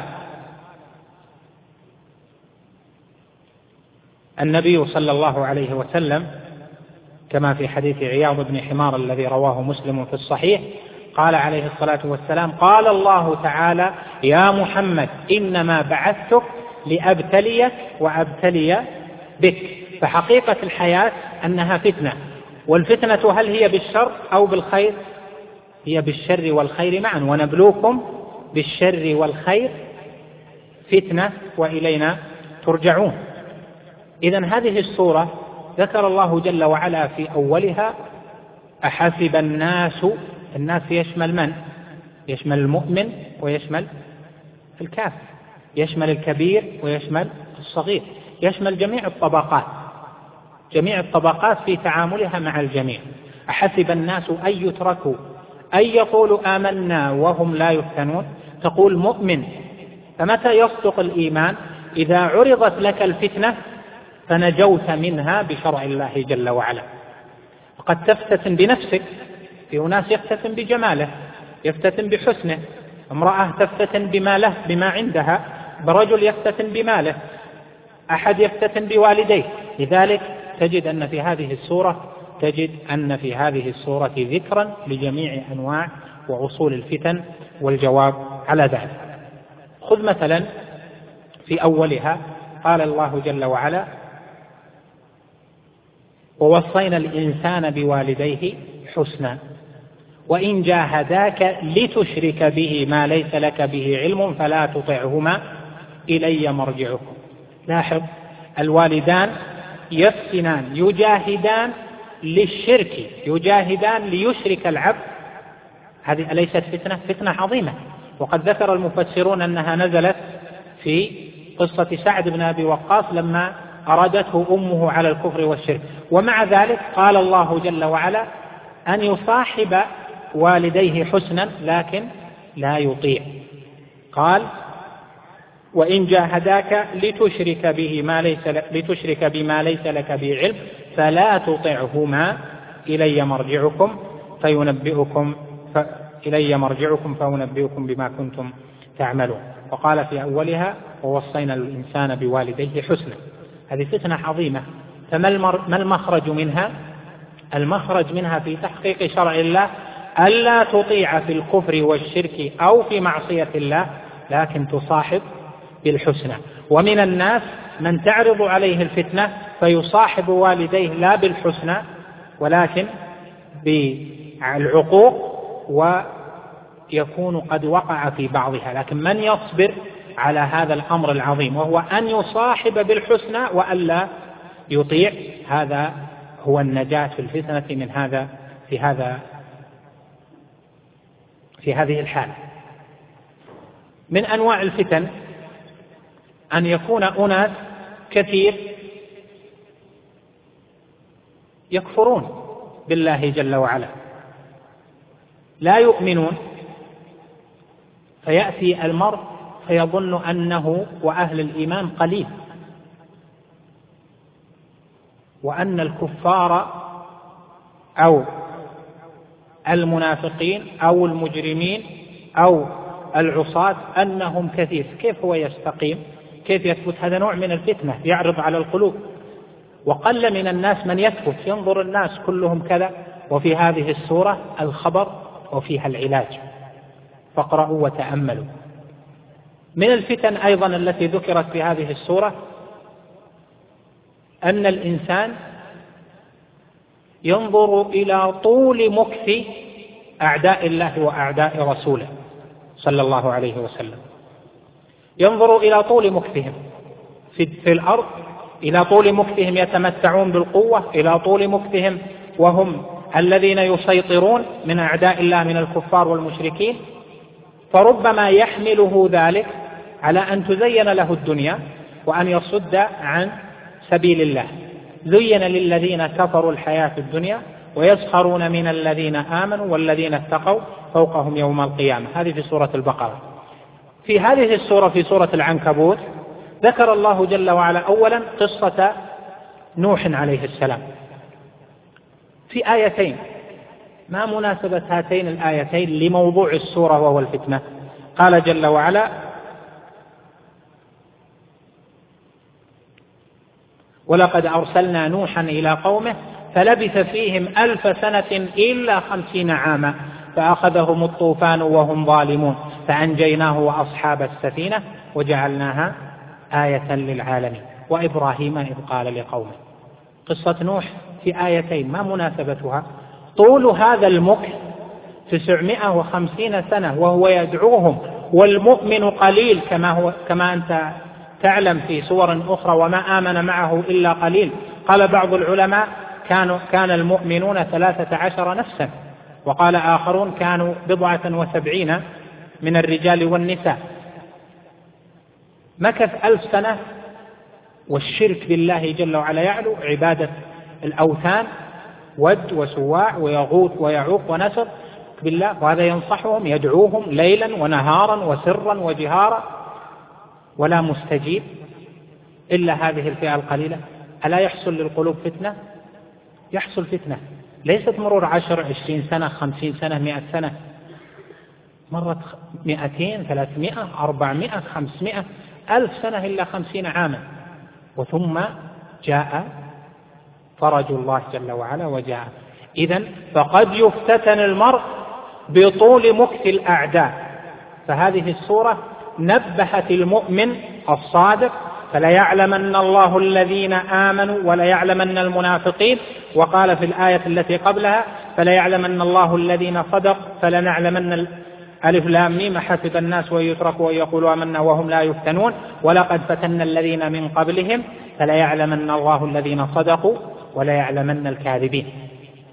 النبي صلى الله عليه وسلم كما في حديث عياض بن حمار الذي رواه مسلم في الصحيح، قال عليه الصلاة والسلام قال الله تعالى يا محمد إنما بعثتك لأبتليك وأبتلي بك. فحقيقة الحياة أنها فتنة، والفتنة هل هي بالشر أو بالخير؟ هي بالشر والخير معا، ونبلوكم بالشر والخير فتنة وإلينا ترجعون. إذن هذه السورة ذكر الله جل وعلا في أولها أحسب الناس. الناس يشمل من؟ يشمل المؤمن ويشمل الكافر، يشمل الكبير ويشمل الصغير، يشمل جميع الطبقات، جميع الطبقات في تعاملها مع الجميع. أحسب الناس أن يتركوا أن يقولوا آمنا وهم لا يفتنون. تقول مؤمن، فمتى يصدق الإيمان؟ إذا عرضت لك الفتنة فنجوت منها بشرع الله جل وعلا. وقد تفتتن بنفسك، في أناس يفتتن بجماله، يفتتن بحسنه، امرأة تفتتن بماله بما عندها، برجل يفتتن بماله، أحد يفتتن بوالديه. لذلك تجد أن في هذه السورة تجد أن في هذه السورة ذكرا لجميع أنواع وأصول الفتن والجواب على ذلك. خذ مثلا في أولها قال الله جل وعلا ووصينا الإنسان بوالديه حسنا وإن جاهداك لتشرك به ما ليس لك به علم فلا تطعهما إلي مرجعكم. لاحظ الوالدان يفتنان يجاهدان للشرك يجاهدان ليشرك العبد، هذه أليست فتنة؟ فتنة عظيمة. وقد ذكر المفسرون أنها نزلت في قصة سعد بن أبي وقاص لما أرادته أمه على الكفر والشرك. ومع ذلك قال الله جل وعلا أن يصاحب والديه حسنا لكن لا يطيع. قال وإن جاهداك لتشرك به ما ليس لتشرك بما ليس لك به علم فلا تطعهما إلي مرجعكم فينبئكم ف... إلي مرجعكم فأنبئكم بما كنتم تعملون. وقال في أولها ووصينا الإنسان بوالديه حسنا. هذه فتنة عظيمة. فما ما المخرج منها؟ المخرج منها في تحقيق شرع الله ألا تطيع في الكفر والشرك أو في معصية الله، لكن تصاحب بالحسنى. ومن الناس من تعرض عليه الفتنة فيصاحب والديه لا بالحسنى ولكن بالعقوق، ويكون قد وقع في بعضها. لكن من يصبر على هذا الأمر العظيم وهو أن يصاحب بالحسنى وألا يطيع، هذا هو النجاة في الفتنة من هذا في هذا في هذه الحالة. من أنواع الفتن أن يكون أناس كثير يكفرون بالله جل وعلا لا يؤمنون، فيأتي المرء فيظن أنه وأهل الإيمان قليل، وأن الكفار أو المنافقين أو المجرمين أو العصاة أنهم كثير. كيف هو يستقيم؟ كيف يثبت؟ هذا نوع من الفتنة يعرض على القلوب. وقل من الناس من يثبت، ينظر الناس كلهم كذا. وفي هذه السورة الخبر وفيها العلاج، فاقرأوا وتأملوا. من الفتن أيضا التي ذكرت في هذه السورة أن الإنسان ينظر إلى طول مكث أعداء الله وأعداء رسوله صلى الله عليه وسلم. ينظر إلى طول مكثهم في, في الأرض، إلى طول مكثهم يتمتعون بالقوة، إلى طول مكثهم وهم الذين يسيطرون من أعداء الله من الكفار والمشركين. فربما يحمله ذلك على أن تزين له الدنيا وأن يصد عن سبيل الله. زين للذين كفروا الحياة الدنيا ويسخرون من الذين آمنوا والذين اتقوا فوقهم يوم القيامة. هذه في سورة البقرة. في هذه السورة في سورة العنكبوت ذكر الله جل وعلا أولا قصة نوح عليه السلام في آيتين. ما مناسبة هاتين الآيتين لموضوع السورة وهو الفتنة؟ قال جل وعلا ولقد أرسلنا نوحا إلى قومه فلبث فيهم ألف سنة إلا خمسين عاما فأخذهم الطوفان وهم ظالمون فأنجيناه وأصحاب السفينة وجعلناها آية للعالمين. وإبراهيم إذ قال لقومه. قصة نوح في آيتين، ما مناسبتها؟ طول هذا المكث تسعمائة وخمسين سنة وهو يدعوهم والمؤمن قليل كما هو كما أنت تعلم في سور أخرى وما آمن معه إلا قليل. قال بعض العلماء كانوا كان المؤمنون ثلاثة عشر نفسا، وقال آخرون كانوا بضعة وسبعين من الرجال والنساء. مكث ألف سنة والشرك بالله جل وعلا يعلو، عبادة الأوثان ود وسواع ويغوث ويعوق ونسر بالله، وهذا ينصحهم يدعوهم ليلا ونهارا وسرا وجهارا ولا مستجيب إلا هذه الفئة القليلة. ألا يحصل للقلوب فتنة؟ يحصل فتنة، ليست مرور عشر عشرين سنة خمسين سنة مئة سنة، مرت مئتين ثلاثمائة أربعمائة خمسمائة ألف سنة إلا خمسين عاما، وثم جاء فرج الله جل وعلا وجاء. إذن فقد يفتتن المرء بطول مكث الأعداء. فهذه السورة نبهت المؤمن الصادق فليعلمن الله الذين آمنوا وليعلمن المنافقين. وقال في الآية التي قبلها فليعلمن الله الذين صدق فلنعلمن ألف لام ميم حسب الناس ويتركوا ويقولوا آمنا وهم لا يفتنون ولقد فتنا الذين من قبلهم فليعلمن الله الذين صدقوا وليعلمن الكاذبين.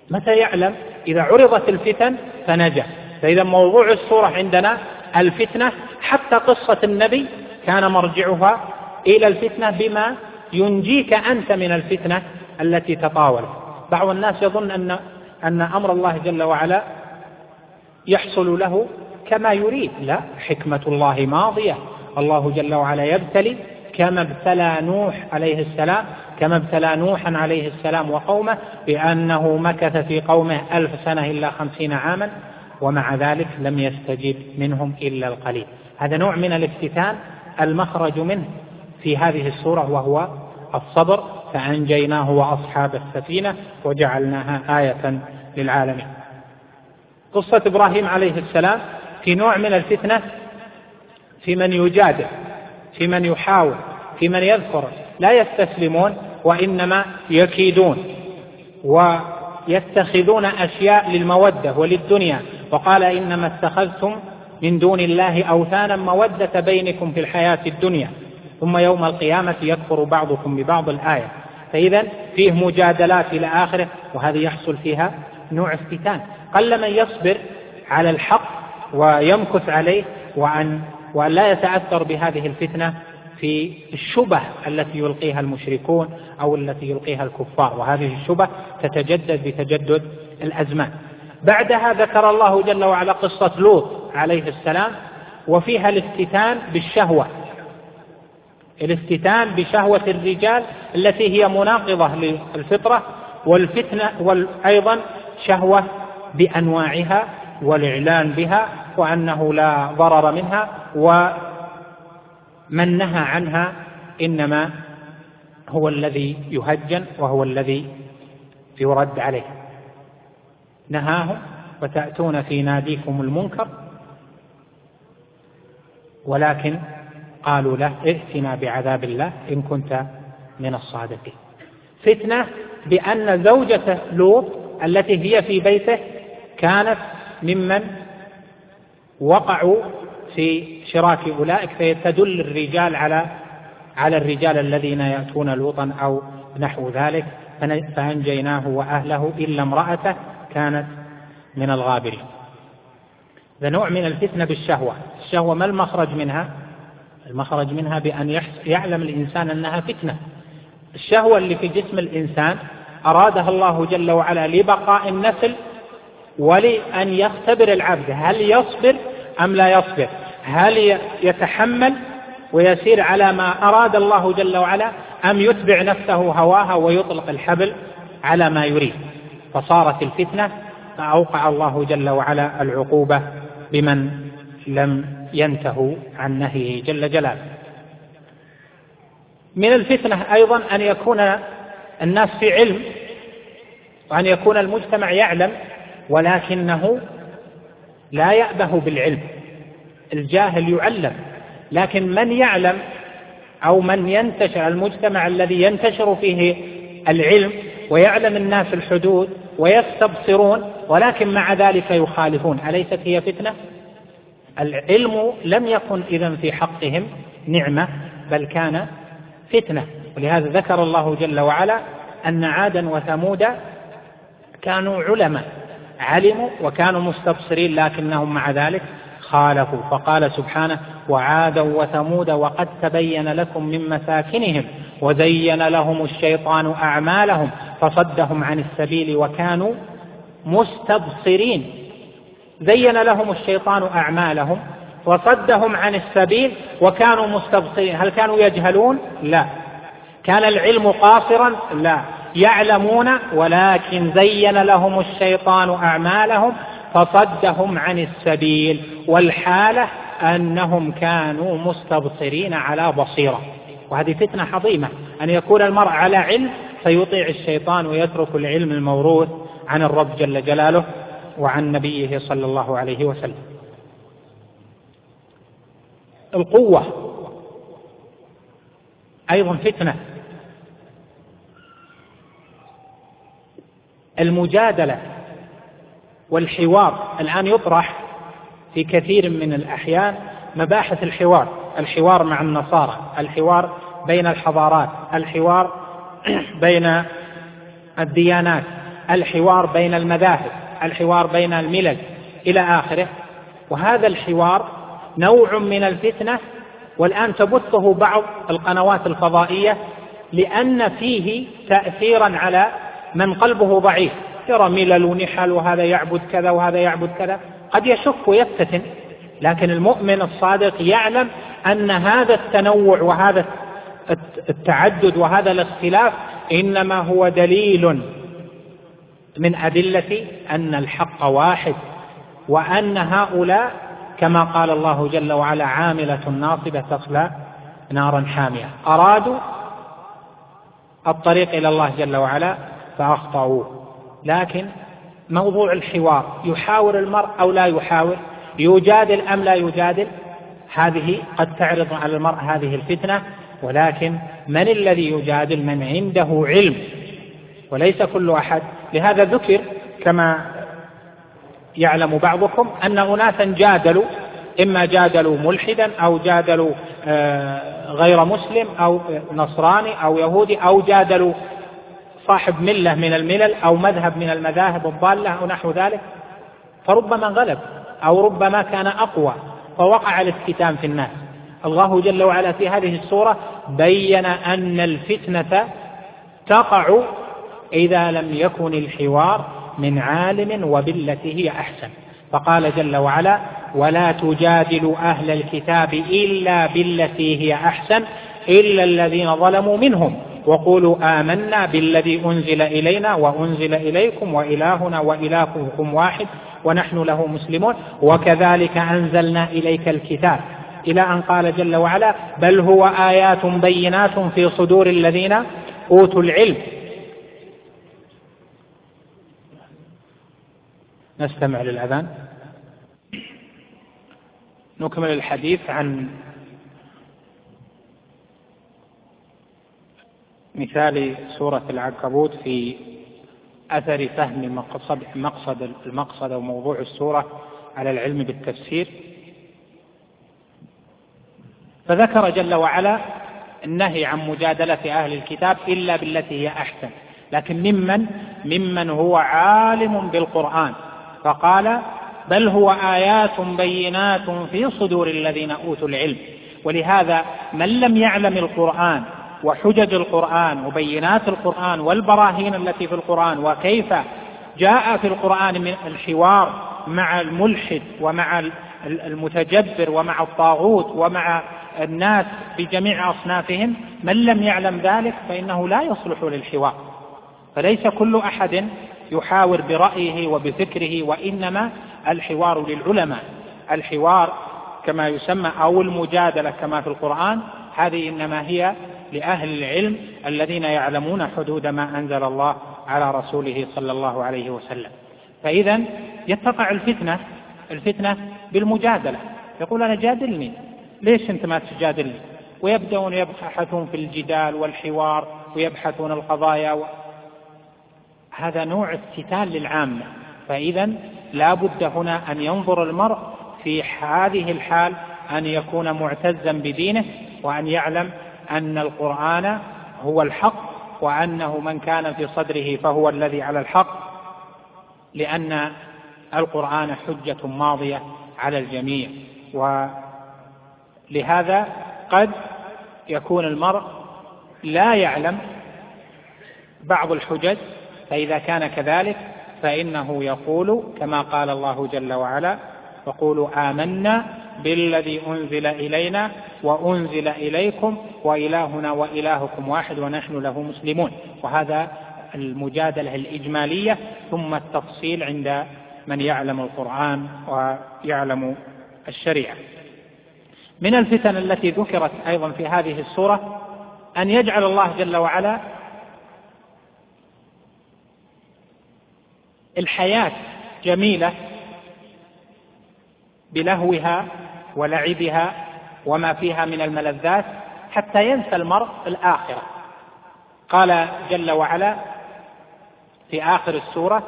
متى يعلم؟ إذا عرضت الفتن فنجا. فإذا موضوع السورة عندنا الفتنة، حتى قصة النبي كان مرجعها إلى الفتنة بما ينجيك أنت من الفتنة التي تطاولت. بعض الناس يظن أن أن أمر الله جل وعلا يحصل له كما يريد. لا، حكمة الله ماضية. الله جل وعلا يبتلي كما ابتلى نوح عليه السلام، كما ابتلى نوحا عليه السلام وقومه بأنه مكث في قومه ألف سنة إلا خمسين عاما ومع ذلك لم يستجب منهم إلا القليل. هذا نوع من الافتتان المخرج منه في هذه السورة وهو الصبر، فأنجيناه وأصحاب السفينة وجعلناها آية للعالمين. قصة إبراهيم عليه السلام في نوع من الفتنة، في من يجادل، في من يحاول، في من يذكر، لا يستسلمون وإنما يكيدون ويتخذون أشياء للمودة وللدنيا. وقال إنما اتخذتم من دون الله أوثانا مودة بينكم في الحياة الدنيا ثم يوم القيامة يكفر بعضكم ببعض الآية. فإذا فيه مجادلات إلى آخره، وهذه يحصل فيها نوع افتتان. قل من يصبر على الحق ويمكث عليه وأن وأن لا يتأثر بهذه الفتنة في الشبه التي يلقيها المشركون أو التي يلقيها الكفار، وهذه الشبه تتجدد بتجدد الأزمان. بعدها ذكر الله جل وعلا قصة لوط عليه السلام، وفيها الافتتان بالشهوة، الافتتان بشهوة الرجال التي هي مناقضة للفطرة، والفتنة وأيضا شهوة بأنواعها والإعلان بها وأنه لا ضرر منها، ومن نهى عنها إنما هو الذي يهجن وهو الذي يرد عليه. نهاهم وتأتون في ناديكم المنكر ولكن قالوا له ائتنا بعذاب الله إن كنت من الصادقين. فتنة بأن زوجة لوط التي هي في بيته كانت ممن وقعوا في شراك أولئك، فيتدل الرجال على على الرجال الذين يأتون لوطا أو نحو ذلك، فأنجيناه وأهله إلا امرأته كانت من الغابرين. ذا نوع من الفتنة بالشهوة. الشهوة ما المخرج منها؟ المخرج منها بأن يعلم الإنسان أنها فتنة. الشهوة اللي في جسم الإنسان أرادها الله جل وعلا لبقاء النسل ولأن يختبر العبد هل يصبر أم لا يصبر، هل يتحمل ويسير على ما أراد الله جل وعلا أم يتبع نفسه هواها ويطلق الحبل على ما يريد. فصارت الفتنة، فأوقع الله جل وعلا العقوبة بمن لم ينتهوا عن نهيه جل جلاله. من الفتنة أيضا أن يكون الناس في علم، وأن يكون المجتمع يعلم ولكنه لا يأبه بالعلم. الجاهل يعلم، لكن من يعلم أو من ينتشر، المجتمع الذي ينتشر فيه العلم ويعلم الناس الحدود ويستبصرون ولكن مع ذلك يخالفون، أليست هي فتنة؟ العلم لم يكن إذن في حقهم نعمة بل كان فتنة. ولهذا ذكر الله جل وعلا أن عادا وثمود كانوا علماء، علموا وكانوا مستبصرين لكنهم مع ذلك خالفوا. فقال سبحانه وعادا وثمود وقد تبين لكم من مساكنهم وزين لهم الشيطان أعمالهم فصدهم عن السبيل وكانوا مستبصرين. زين لهم الشيطان أعمالهم وصدهم عن السبيل وكانوا مستبصرين. هل كانوا يجهلون؟ لا. كان العلم قاصرا؟ لا. يعلمون ولكن زين لهم الشيطان أعمالهم فصدهم عن السبيل، والحالة أنهم كانوا مستبصرين على بصيرة. وهذه فتنة عظيمة، أن يكون المرء على علم فيطيع الشيطان ويترك العلم الموروث عن الرب جل جلاله وعن نبيه صلى الله عليه وسلم. القوة أيضا فتنة. المجادلة والحوار الآن يطرح في كثير من الأحيان مباحث الحوار، الحوار مع النصارى، الحوار بين الحضارات، الحوار بين الديانات، الحوار بين المذاهب، الحوار بين الملل إلى آخره. وهذا الحوار نوع من الفتنة، والآن تبثه بعض القنوات الفضائية لأن فيه تأثيرا على من قلبه ضعيف، يرى ملل ونحل وهذا يعبد كذا وهذا يعبد كذا، قد يشك ويفتتن. لكن المؤمن الصادق يعلم أن هذا التنوع وهذا التعدد وهذا الاختلاف إنما هو دليل من أدلة أن الحق واحد، وأن هؤلاء كما قال الله جل وعلا عاملة ناصبة تصلى نارا حامية، أرادوا الطريق إلى الله جل وعلا فأخطأوه. لكن موضوع الحوار، يحاور المرء أو لا يحاور، يجادل أم لا يجادل، هذه قد تعرض على المرء هذه الفتنة. ولكن من الذي يجادل؟ من عنده علم، وليس كل أحد. لهذا ذكر كما يعلم بعضكم أن أناسا جادلوا، إما جادلوا ملحدا أو جادلوا غير مسلم أو نصراني أو يهودي أو جادلوا صاحب ملة من الملل أو مذهب من المذاهب الضالة أو نحو ذلك، فربما غلب أو ربما كان أقوى فوقع الافتتان في الناس. الله جل وعلا في هذه السورة بين أن الفتنة تقع إذا لم يكن الحوار من عالم وبالتي هي أحسن. فقال جل وعلا ولا تجادلوا أهل الكتاب إلا بالتي هي أحسن إلا الذين ظلموا منهم وقولوا آمنا بالذي أنزل إلينا وأنزل إليكم وإلهنا وإلهكم واحد ونحن له مسلمون وكذلك أنزلنا إليك الكتاب، إلى أن قال جل وعلا بل هو آيات بينات في صدور الذين أوتوا العلم. نستمع للأذان. نكمل الحديث عن مثال سورة العنكبوت في أثر فهم مقصد مقصد المقصد وموضوع السورة على العلم بالتفسير. فذكر جل وعلا النهي عن مجادلة أهل الكتاب إلا بالتي هي أحسن، لكن ممن ممن هو عالم بالقرآن، فقال بل هو آيات بينات في صدور الذين أوتوا العلم. ولهذا من لم يعلم القرآن وحجج القرآن وبينات القرآن والبراهين التي في القرآن وكيف جاء في القرآن من الحوار مع الملحد ومع المتجبر ومع الطاغوت ومع الناس بجميع أصنافهم، من لم يعلم ذلك فإنه لا يصلح للحوار. فليس كل أحد يحاور برأيه وبفكره، وإنما الحوار للعلماء. الحوار كما يسمى أو المجادلة كما في القرآن، هذه إنما هي لأهل العلم الذين يعلمون حدود ما أنزل الله على رسوله صلى الله عليه وسلم. فإذا يتقع الفتنة الفتنة بالمجادلة، يقول أنا جادلني، ليش أنت ما تجادلني؟ ويبدأون يبحثون في الجدال والحوار ويبحثون القضايا و... هذا نوع افتتان للعامة. فإذا لا بد هنا أن ينظر المرء في هذه الحال أن يكون معتزا بدينه، وأن يعلم أن القرآن هو الحق، وأنه من كان في صدره فهو الذي على الحق، لأن القرآن حجة ماضية على الجميع. ولهذا قد يكون المرء لا يعلم بعض الحجج، فإذا كان كذلك فإنه يقول كما قال الله جل وعلا وقولوا آمنا بالذي أنزل إلينا وأنزل إليكم وإلهنا وإلهكم واحد ونحن له مسلمون. وهذا المجادلة الإجمالية، ثم التفصيل عند من يعلم القرآن ويعلم الشريعة. من الفتن التي ذكرت أيضا في هذه السورة أن يجعل الله جل وعلا الحياة جميلة بلهوها ولعبها وما فيها من الملذات حتى ينسى المرء الآخرة. قال جل وعلا في آخر السورة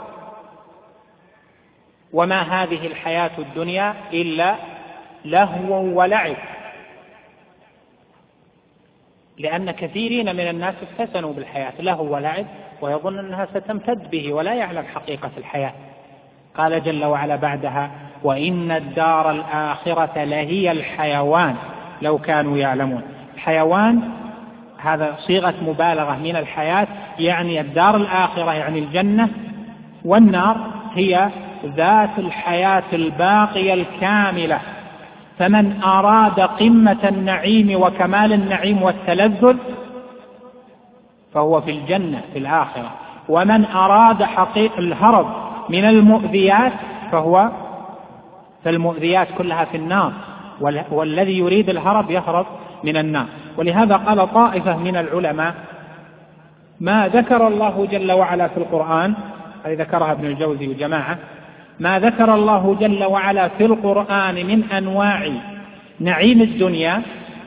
وما هذه الحياة الدنيا إلا لهو ولعب. لأن كثيرين من الناس افتتنوا بالحياة لهو ولعب ويظن أنها ستمتد به ولا يعلم حقيقة الحياة. قال جل وعلا بعدها: وإن الدار الآخرة لهي الحيوان لو كانوا يعلمون. الحيوان هذا صيغة مبالغة من الحياة، يعني الدار الآخرة يعني الجنة، والنار هي ذات الحياة الباقية الكاملة. فمن أراد قمة النعيم وكمال النعيم والتلذذ فهو في الجنة في الآخرة، ومن أراد حقيقة الهرب من المؤذيات فهو فالمؤذيات كلها في النار، والذي يريد الهرب يهرب من النار. ولهذا قال طائفة من العلماء: ما ذكر الله جل وعلا في القرآن، هذه ذكرها ابن الجوزي وجماعة، ما ذكر الله جل وعلا في القرآن من أنواع نعيم الدنيا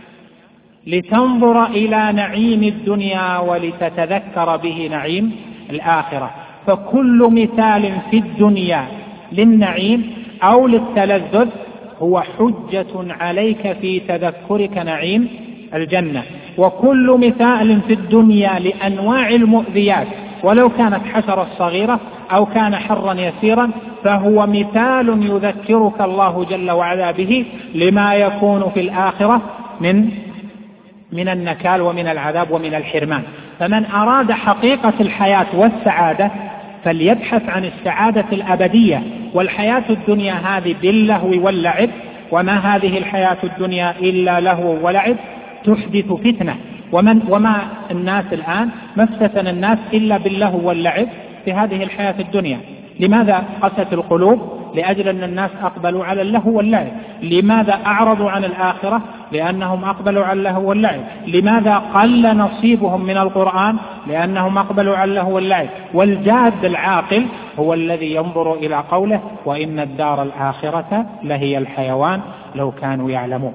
لتنظر إلى نعيم الدنيا ولتتذكر به نعيم الآخرة. فكل مثال في الدنيا للنعيم أو للتلذذ هو حجة عليك في تذكرك نعيم الجنة، وكل مثال في الدنيا لأنواع المؤذيات ولو كانت حشرة صغيرة أو كان حرا يسيرا فهو مثال يذكرك الله جل وعلا به لما يكون في الآخرة من من النكال ومن العذاب ومن الحرمان. فمن أراد حقيقة الحياة والسعادة فليبحث عن السعادة الأبدية، والحياة الدنيا هذه باللهو واللعب، وما هذه الحياة الدنيا إلا لهو ولعب تحدث فتنة. ومن وما الناس الآن ما افتتن الناس إلا باللهو واللعب في هذه الحياة الدنيا. لماذا قست القلوب؟ لأجل أن الناس أقبلوا على اللهو واللعب. لماذا أعرضوا عن الآخرة؟ لأنهم أقبلوا على اللهو واللعب. لماذا قل نصيبهم من القرآن؟ لأنهم أقبلوا على اللهو واللعب. والجاد العاقل هو الذي ينظر إلى قوله: وإن الدار الآخرة لهي الحيوان لو كانوا يعلمون.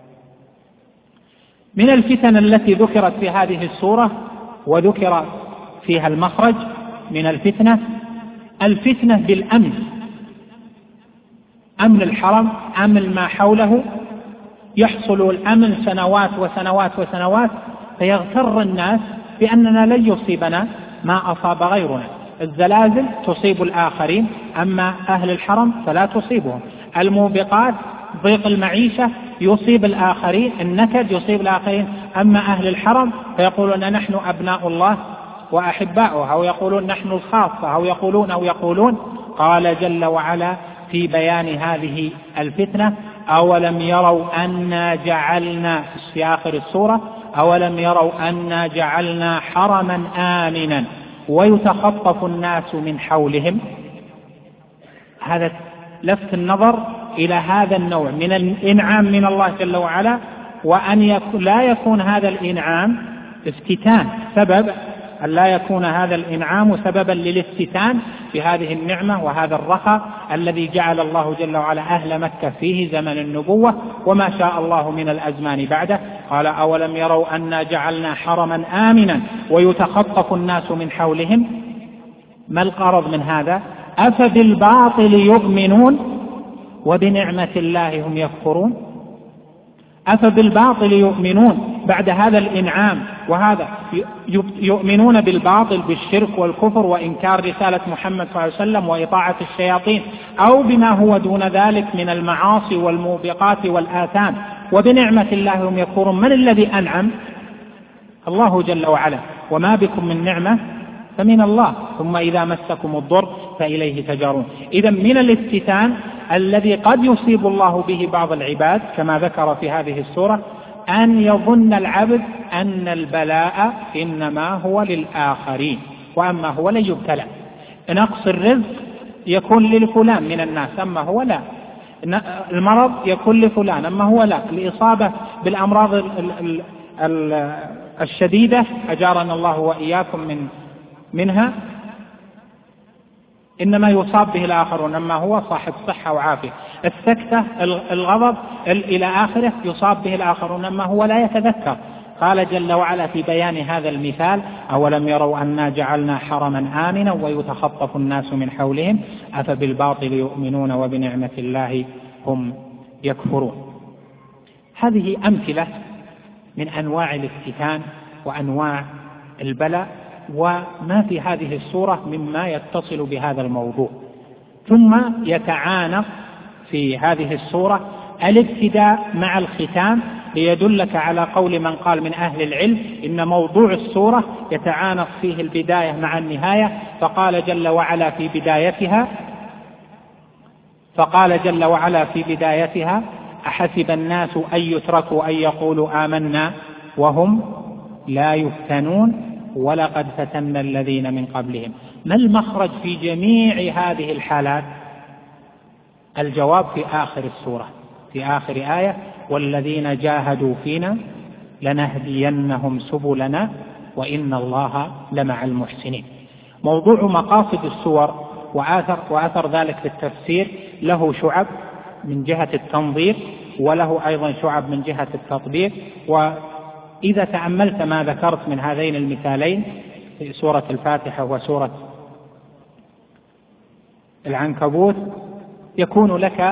من الفتن التي ذكرت في هذه السورة وذكر فيها المخرج من الفتنة الفتنة بالأمن، أمن الحرم، أمن ما حوله، يحصل الأمن سنوات وسنوات وسنوات فيغتر الناس بأننا لن يصيبنا ما أصاب غيرنا. الزلازل تصيب الآخرين أما أهل الحرم فلا تصيبهم. الموبقات ضيق المعيشة يصيب الآخرين، النكد يصيب الآخرين أما أهل الحرم فيقولون نحن أبناء الله وأحباؤه، أو يقولون نحن الخاصة، أو يقولون أو يقولون قال جل وعلا في بيان هذه الفتنة: أولم يروا أنا جعلنا في آخر السورة أولم يروا أنا جعلنا حرما آمنا ويتخطف الناس من حولهم. هذا لفت النظر إلى هذا النوع من الإنعام من الله جل وعلا، وأن يكون لا يكون هذا الإنعام افتتان، سبب أن لا يكون هذا الإنعام سببا للافتتان في هذه النعمة وهذا الرخاء الذي جعل الله جل وعلا أهل مكة فيه زمن النبوة وما شاء الله من الأزمان بعده. قال: أولم يروا أنا جعلنا حرما آمنا ويتخطف الناس من حولهم. ما الغرض من هذا؟ أفبالباطل يؤمنون وبنعمة الله هم يكفرون. أفبالباطل يؤمنون بعد هذا الإنعام، وهذا يؤمنون بالباطل بالشرك والكفر وإنكار رسالة محمد صلى الله عليه وسلم وإطاعة الشياطين أو بما هو دون ذلك من المعاصي والموبقات والآثام، وبنعمة الله هم يكفرون. من الذي أنعم؟ الله جل وعلا. وما بكم من نعمة فمن الله، ثم إذا مسكم الضر فإليه تجارون. إذا من الافتتان الذي قد يصيب الله به بعض العباد كما ذكر في هذه السورة أن يظن العبد أن البلاء إنما هو للآخرين وأما هو لن يبتلى. نقص الرزق يكون لفلان من الناس أما هو لا، المرض يكون لفلان أما هو لا، الإصابة بالأمراض الشديدة أجارنا الله وإياكم من منها إنما يصاب به الآخرون أما هو صاحب صحة وعافية. السكتة، الغضب إلى آخره يصاب به الآخرون أما هو لا يتذكر. قال جل وعلا في بيان هذا المثال: أولم يروا أنا جعلنا حرما آمنا ويتخطف الناس من حولهم أفبالباطل يؤمنون وبنعمة الله هم يكفرون. هذه أمثلة من أنواع الافتتان وأنواع البلاء، وما في هذه السورة مما يتصل بهذا الموضوع. ثم يتعانق في هذه السورة الابتداء مع الختام ليدلك على قول من قال من أهل العلم إن موضوع السورة يتعانق فيه البداية مع النهاية. فقال جل وعلا في بدايتها فقال جل وعلا في بدايتها أحسب الناس أن يتركوا أن يقولوا آمنا وهم لا يفتنون ولقد فتنا الذين من قبلهم. ما المخرج في جميع هذه الحالات؟ الجواب في آخر السورة، في آخر آية: والذين جاهدوا فينا لنهدينهم سبلنا وإن الله لمع المحسنين. موضوع مقاصد السور وآثر, وآثر ذلك في التفسير له شعب من جهة التنظير، وله أيضا شعب من جهة التطبيق. وإذا تأملت ما ذكرت من هذين المثالين في سورة الفاتحة وسورة العنكبوت يكون لك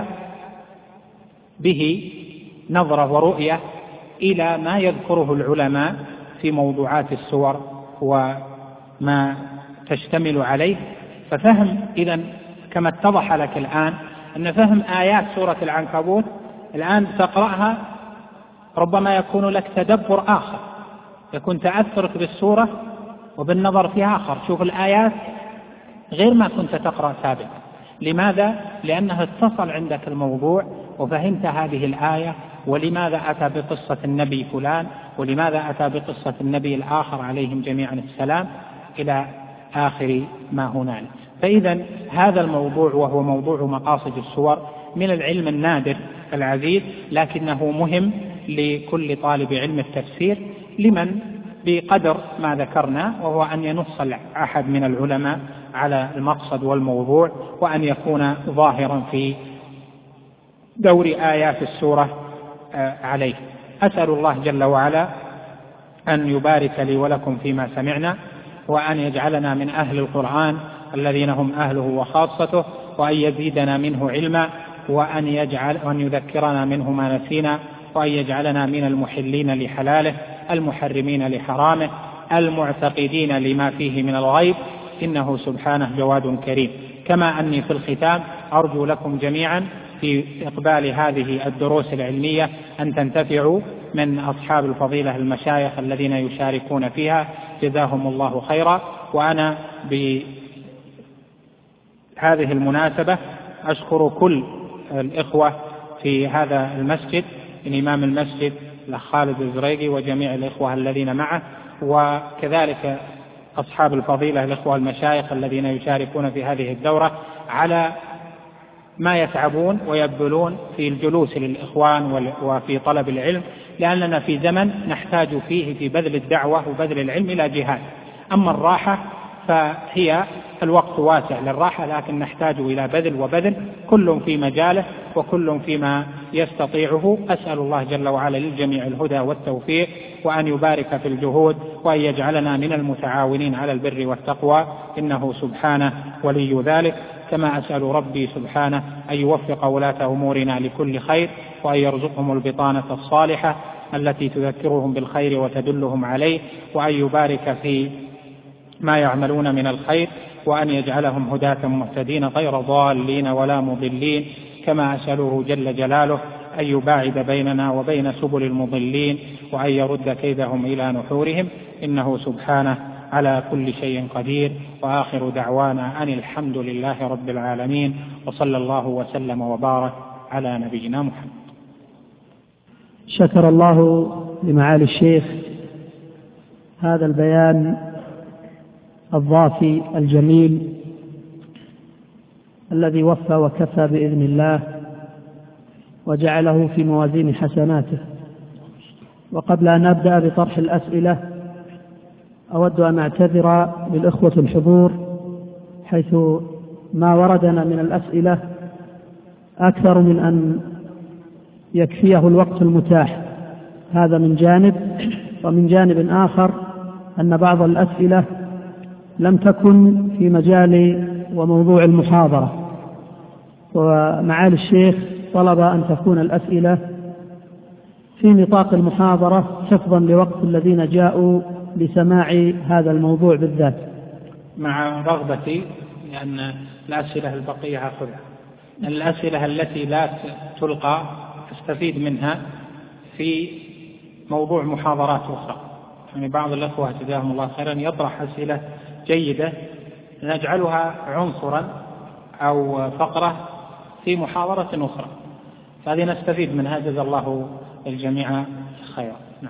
به نظرة ورؤية إلى ما يذكره العلماء في موضوعات السور وما تشتمل عليه. ففهم إذن كما اتضح لك الآن أن فهم آيات سورة العنكبوت الآن تقرأها ربما يكون لك تدبر آخر، يكون تأثرك بالسورة وبالنظر فيها آخر. شوف الآيات غير ما كنت تقرأ سابقا. لماذا؟ لأنها اتصل عندك الموضوع وفهمت هذه الآية، ولماذا أتى بقصة النبي فلان، ولماذا أتى بقصة النبي الآخر عليهم جميعا السلام، إلى آخر ما هنالك. فإذا هذا الموضوع وهو موضوع مقاصد السور من العلم النادر العزيز، لكنه مهم لكل طالب علم التفسير لمن بقدر ما ذكرنا، وهو أن ينص أحد من العلماء على المقصد والموضوع، وأن يكون ظاهرا في دور آيات السورة عليه. أسأل الله جل وعلا أن يبارك لي ولكم فيما سمعنا، وأن يجعلنا من أهل القرآن الذين هم أهله وخاصته، وأن يزيدنا منه علما، وأن يجعل وأن يذكرنا منه ما نسينا، وأن يجعلنا من المحلين لحلاله المحرمين لحرامه المعتقدين لما فيه من الغيب، إنه سبحانه جواد كريم. كما أني في الختام أرجو لكم جميعا في إقبال هذه الدروس العلمية أن تنتفعوا من أصحاب الفضيلة المشايخ الذين يشاركون فيها، جزاهم الله خيرا. وأنا بهذه المناسبة أشكر كل الإخوة في هذا المسجد، من إمام المسجد الأخ خالد الزريقي وجميع الإخوة الذين معه، وكذلك أصحاب الفضيلة الإخوة المشايخ الذين يشاركون في هذه الدورة على ما يتعبون ويبذلون في الجلوس للإخوان وفي طلب العلم، لأننا في زمن نحتاج فيه في بذل الدعوة وبذل العلم إلى جهاد. أما الراحة فهي الوقت واسع للراحة، لكن نحتاج إلى بذل وبذل، كل في مجاله وكل فيما يستطيعه. أسأل الله جل وعلا للجميع الهدى والتوفيق، وأن يبارك في الجهود، وأن يجعلنا من المتعاونين على البر والتقوى، إنه سبحانه ولي ذلك. كما أسأل ربي سبحانه أن يوفق ولاة أمورنا لكل خير، وأن يرزقهم البطانة الصالحة التي تذكرهم بالخير وتدلهم عليه، وأن يبارك في ما يعملون من الخير، وأن يجعلهم هداة مهتدين غير ضالين ولا مضلين. كما أسأله جل جلاله أن يباعد بيننا وبين سبل المضلين، وأن يرد كيدهم إلى نحورهم، إنه سبحانه على كل شيء قدير. وآخر دعوانا أن الحمد لله رب العالمين، وصلى الله وسلم وبارك على نبينا محمد. شكر الله لمعالي الشيخ هذا البيان الضافي الجميل الذي وفى وكفى بإذن الله، وجعله في موازين حسناته. وقبل أن أبدأ بطرح الأسئلة أود أن أعتذر للإخوة الحضور، حيث ما وردنا من الأسئلة أكثر من أن يكفيه الوقت المتاح، هذا من جانب. ومن جانب آخر أن بعض الأسئلة لم تكن في مجال وموضوع المحاضرة، ومعالي الشيخ طلب أن تكون الأسئلة في نطاق المحاضرة حفظا لوقت الذين جاءوا لسماع هذا الموضوع بالذات. مع رغبتي لأن الأسئلة البقية أخذها، الأسئلة التي لا تلقى أستفيد منها في موضوع محاضرات أخرى. يعني بعض الأخوة جزاهم الله خيرا يطرح أسئلة جيدة نجعلها عنصرا أو فقرة في محاضرة أخرى، فهذه نستفيد منها، جزا الله الجميع خيرا. نعم.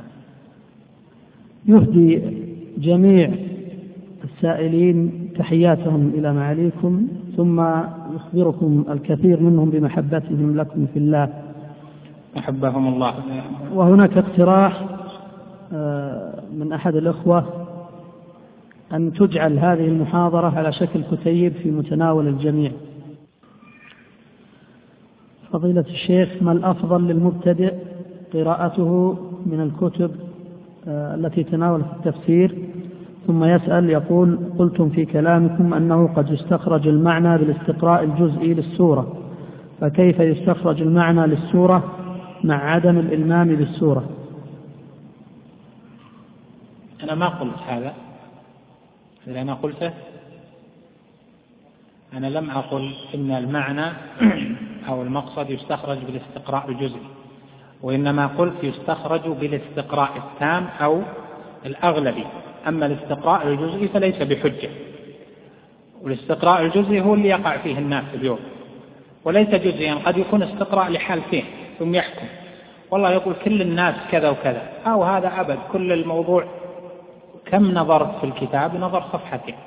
يهدي جميع السائلين تحياتهم إلى معاليكم، ثم يخبركم الكثير منهم بمحبتهم لكم في الله أحبهم الله. وهناك اقتراح من أحد الأخوة أن تجعل هذه المحاضرة على شكل كتيب في متناول الجميع. فضيلة الشيخ، ما الأفضل للمبتدئ قراءته من الكتب التي تناولت التفسير؟ ثم يسأل يقول: قلتم في كلامكم أنه قد يستخرج المعنى بالاستقراء الجزئي للسورة، فكيف يستخرج المعنى للسورة مع عدم الإلمام بالسورة؟ أنا ما قلت هذا، إذا أنا قلته أنا لم أقل إن المعنى أو المقصد يستخرج بالاستقراء الجزئي، وإنما قلت يستخرج بالاستقراء التام أو الأغلبي. أما الاستقراء الجزئي فليس بحجة، والاستقراء الجزئي هو اللي يقع فيه الناس اليوم، وليس جزئيا، قد يكون استقراء لحالتين ثم يحكم، والله يقول كل الناس كذا وكذا، أو هذا أبد كل الموضوع. كم نظرت في الكتاب؟ نظر صفحتين.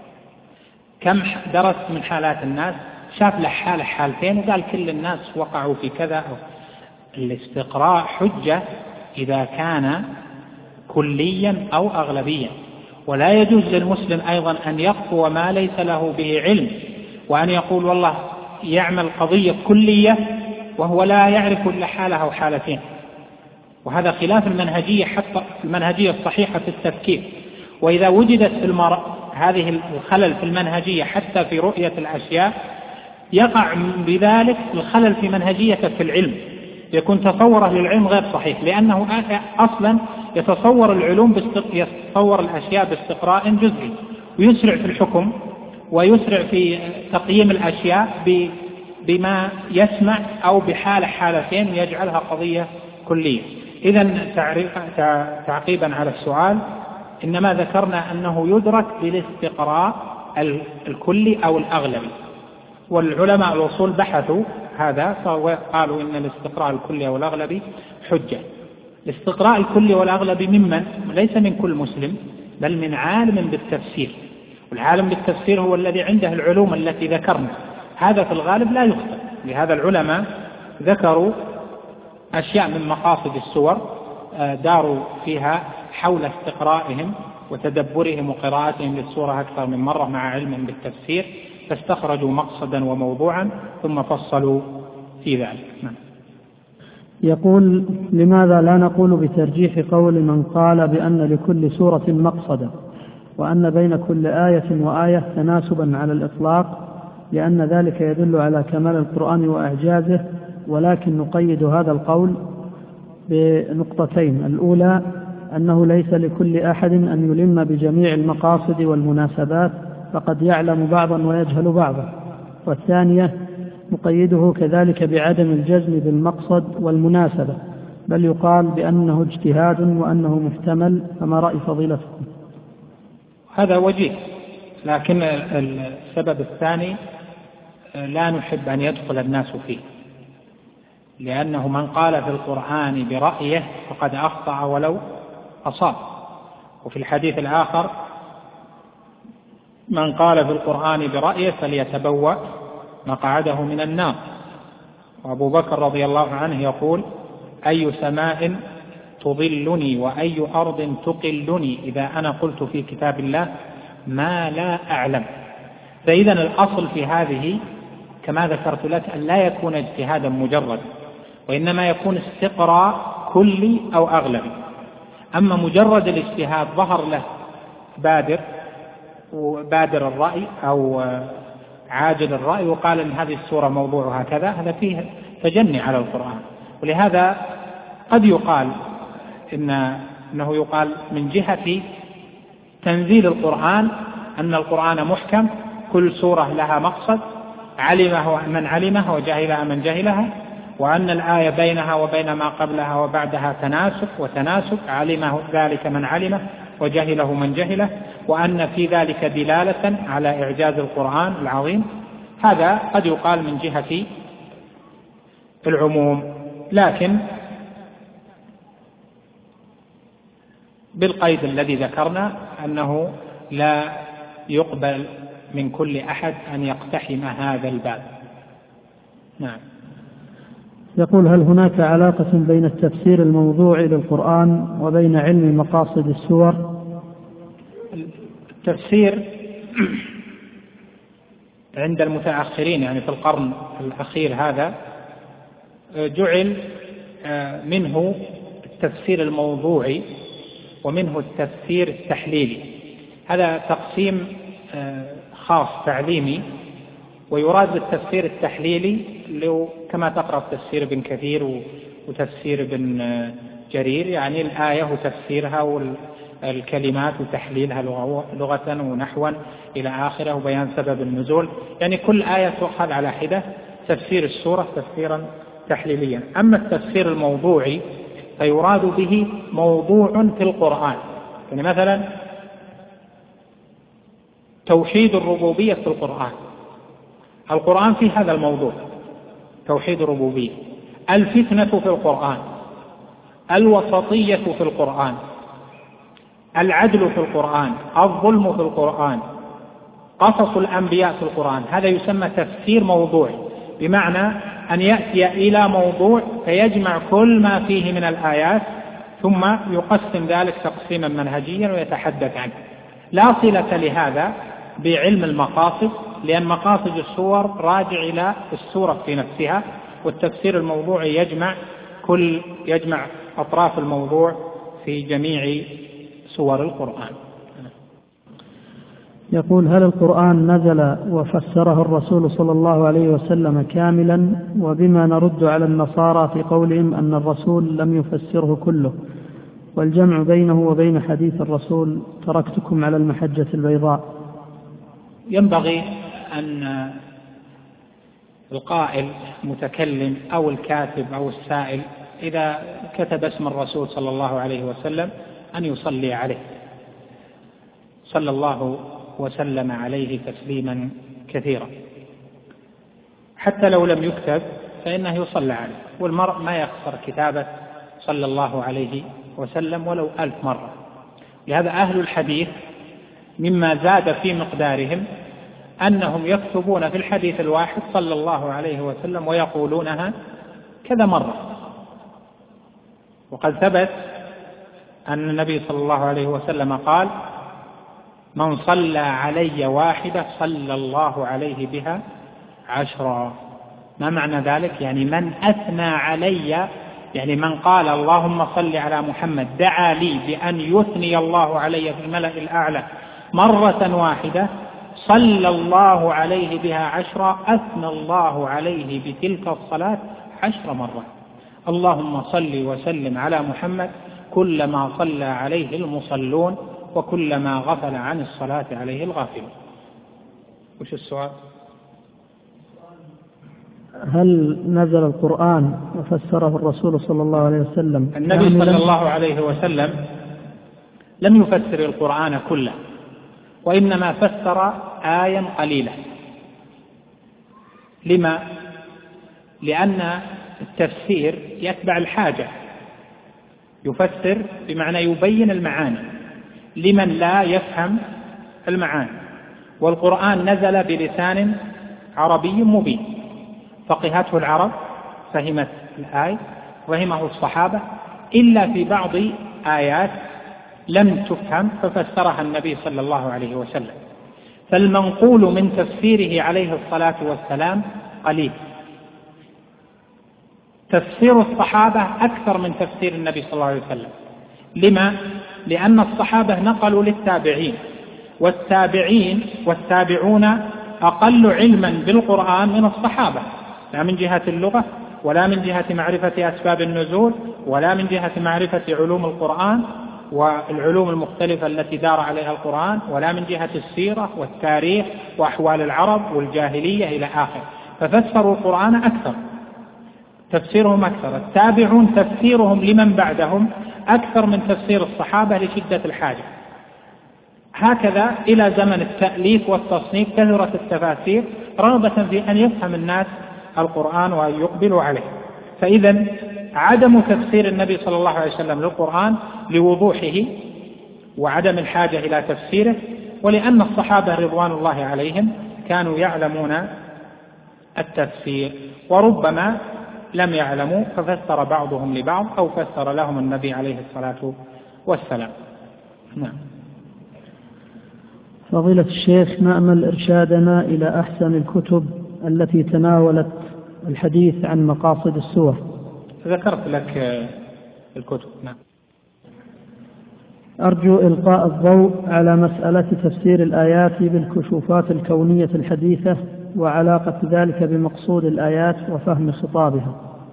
كم درست من حالات الناس؟ شاف له حالة حالتين وقال كل الناس وقعوا في كذا. أو الاستقراء حجة إذا كان كليا أو أغلبيا، ولا يجوز للمسلم أيضا أن يقوى ما ليس له به علم، وأن يقول والله يعمل قضية كلية وهو لا يعرف إلا حالة أو حالتين، وهذا خلاف المنهجية، حتى المنهجية الصحيحة في التفكير. وإذا وجدت في المرء هذه الخلل في المنهجية حتى في رؤية الأشياء، يقع بذلك الخلل في منهجيته في العلم، يكون تصوره للعلم غير صحيح، لأنه أصلا يتصور العلوم يتصور الأشياء باستقراء جزئي، ويسرع في الحكم ويسرع في تقييم الأشياء بما يسمع أو بحالة حالتين ويجعلها قضية كلية. إذن تعقيبا على السؤال، إنما ذكرنا أنه يدرك بالاستقراء الكلي أو الأغلبي، والعلماء الأصول بحثوا هذا فقالوا إن الاستقراء الكلي أو الأغلبي حجة. الاستقراء الكلي والأغلبي ممن؟ ليس من كل مسلم، بل من عالم بالتفسير، والعالم بالتفسير هو الذي عنده العلوم التي ذكرنا، هذا في الغالب لا يخطئ. لهذا العلماء ذكروا أشياء من مقاصد السور داروا فيها حول استقرائهم وتدبرهم وقراءتهم للسورة أكثر من مرة مع علم بالتفسير، فاستخرجوا مقصدا وموضوعا ثم فصلوا في ذلك. نعم. يقول: لماذا لا نقول بترجيح قول من قال بأن لكل سورة مقصدا، وأن بين كل آية وآية تناسبا على الإطلاق، لأن ذلك يدل على كمال القرآن وإعجازه، ولكن نقيد هذا القول بنقطتين: الأولى أنه ليس لكل أحد أن يلم بجميع المقاصد والمناسبات، فقد يعلم بعضا ويجهل بعضا، والثانية نقيده كذلك بعدم الجزم بالمقصد والمناسبة، بل يقال بأنه اجتهاد وأنه محتمل. فما رأي فضيلتكم؟ هذا وجيه، لكن السبب الثاني لا نحب أن يدخل الناس فيه، لأنه من قال في القرآن برأيه فقد أخطأ ولو أصاب. وفي الحديث الآخر: من قال في القرآن برأيه فليتبوأ مقعده من النار. وأبو بكر رضي الله عنه يقول: أي سماء تظلني وأي أرض تقلني إذا أنا قلت في كتاب الله ما لا أعلم. فإذا الأصل في هذه كما ذكرت لك أن لا يكون اجتهادا مجرد، وإنما يكون استقراء كلي أو أغلبي. أما مجرد الاجتهاد ظهر له بادر وبادر الرأي أو عاجل الرأي وقال إن هذه السورة موضوعها كذا، هذا فيه تجني على القرآن. ولهذا قد يقال إن أنه يقال من جهة تنزيل القرآن أن القرآن محكم، كل سورة لها مقصد، علمه من علمه وجهلها من جهلها، وأن الآية بينها وبين ما قبلها وبعدها تناسق وتناسق، علمه ذلك من علمه وجهله من جهله، وأن في ذلك دلالة على إعجاز القرآن العظيم. هذا قد يقال من جهة العموم، لكن بالقيد الذي ذكرنا أنه لا يقبل من كل أحد أن يقتحم هذا الباب. نعم. يقول: هل هناك علاقة بين التفسير الموضوعي للقرآن وبين علم مقاصد السور؟ التفسير عند المتأخرين يعني في القرن الأخير هذا جعل منه التفسير الموضوعي ومنه التفسير التحليلي. هذا تقسيم خاص تعليمي، ويراد بالتفسير التحليلي لو كما تقرأ تفسير ابن كثير وتفسير ابن جرير، يعني الآية وتفسيرها والكلمات وتحليلها لغة ونحوا إلى آخره وبيان سبب النزول، يعني كل آية تؤخذ على حدة، تفسير السورة تفسيرا تحليليا. أما التفسير الموضوعي فيراد به موضوع في القرآن، يعني مثلا توحيد الربوبية في القرآن، القرآن في هذا الموضوع توحيد الربوبية. الفتنة في القرآن، الوسطية في القرآن، العدل في القرآن، الظلم في القرآن، قصص الأنبياء في القرآن. هذا يسمى تفسير موضوعي، بمعنى أن يأتي إلى موضوع فيجمع كل ما فيه من الآيات ثم يقسم ذلك تقسيما منهجيا ويتحدث عنه. لا صلة لهذا بعلم المقاصد، لأن مقاصد السور راجع إلى السورة في نفسها، والتفسير الموضوعي يجمع كل يجمع أطراف الموضوع في جميع سور القرآن. يقول: هل القرآن نزل وفسره الرسول صلى الله عليه وسلم كاملا؟ وبما نرد على النصارى في قولهم أن الرسول لم يفسره كله، والجمع بينه وبين حديث الرسول تركتكم على المحجة البيضاء. ينبغي أن القائل متكلم أو الكاتب أو السائل إذا كتب اسم الرسول صلى الله عليه وسلم أن يصلي عليه، صلى الله وسلم عليه تسليما كثيرا، حتى لو لم يكتب فإنه يصلى عليه، والمرء ما يخسر كتابة صلى الله عليه وسلم ولو ألف مرة. لهذا أهل الحديث مما زاد في مقدارهم أنهم يكتبون في الحديث الواحد صلى الله عليه وسلم ويقولونها كذا مرة. وقد ثبت أن النبي صلى الله عليه وسلم قال: من صلى علي واحدة صلى الله عليه بها عشرا. ما معنى ذلك؟ يعني من أثنى علي، يعني من قال اللهم صل على محمد، دعا لي بأن يثني الله علي في الملأ الأعلى مرة واحدة، صلى الله عليه بها عشرا، أثنى الله عليه بتلك الصلاة عشر مرات. اللهم صل وسلم على محمد كلما صلى عليه المصلون وكلما غفل عن الصلاة عليه الغافلون. وش السؤال؟ هل نزل القرآن وفسره الرسول صلى الله عليه وسلم؟ النبي صلى الله عليه وسلم لم يفسر القرآن كله، وإنما فسر آية قليلة. لما؟ لأن التفسير يتبع الحاجة، يفسر بمعنى يبين المعاني لمن لا يفهم المعاني، والقرآن نزل بلسان عربي مبين، فقهته العرب، فهمت الآية، فهمه الصحابة، إلا في بعض آيات لم تفهم ففسرها النبي صلى الله عليه وسلم. فالمنقول من تفسيره عليه الصلاة والسلام قليل. تفسير الصحابة أكثر من تفسير النبي صلى الله عليه وسلم. لما؟ لأن الصحابة نقلوا للتابعين، والتابعين والتابعون أقل علما بالقرآن من الصحابة، لا من جهة اللغة ولا من جهة معرفة أسباب النزول، ولا من جهة معرفة علوم القرآن والعلوم المختلفة التي دار عليها القرآن، ولا من جهة السيرة والتاريخ وأحوال العرب والجاهلية إلى آخر. ففسروا القرآن أكثر، تفسيرهم أكثر. التابعون تفسيرهم لمن بعدهم أكثر من تفسير الصحابة لشدة الحاجة. هكذا إلى زمن التأليف والتصنيف كثرت التفاسير رغبة في أن يفهم الناس القرآن وأن يقبلوا عليه. فإذا عدم تفسير النبي صلى الله عليه وسلم للقرآن لوضوحه وعدم الحاجة إلى تفسيره، ولأن الصحابة رضوان الله عليهم كانوا يعلمون التفسير وربما لم يعلموا ففسر بعضهم لبعض أو فسر لهم النبي عليه الصلاة والسلام. نعم. فضيلة الشيخ، نأمل إرشادنا إلى أحسن الكتب التي تناولت الحديث عن مقاصد السور. ذكرت لك الكتب. نعم. أرجو إلقاء الضوء على مسألة تفسير الآيات بالكشوفات الكونية الحديثة وعلاقة ذلك بمقصود الآيات وفهم خطابها.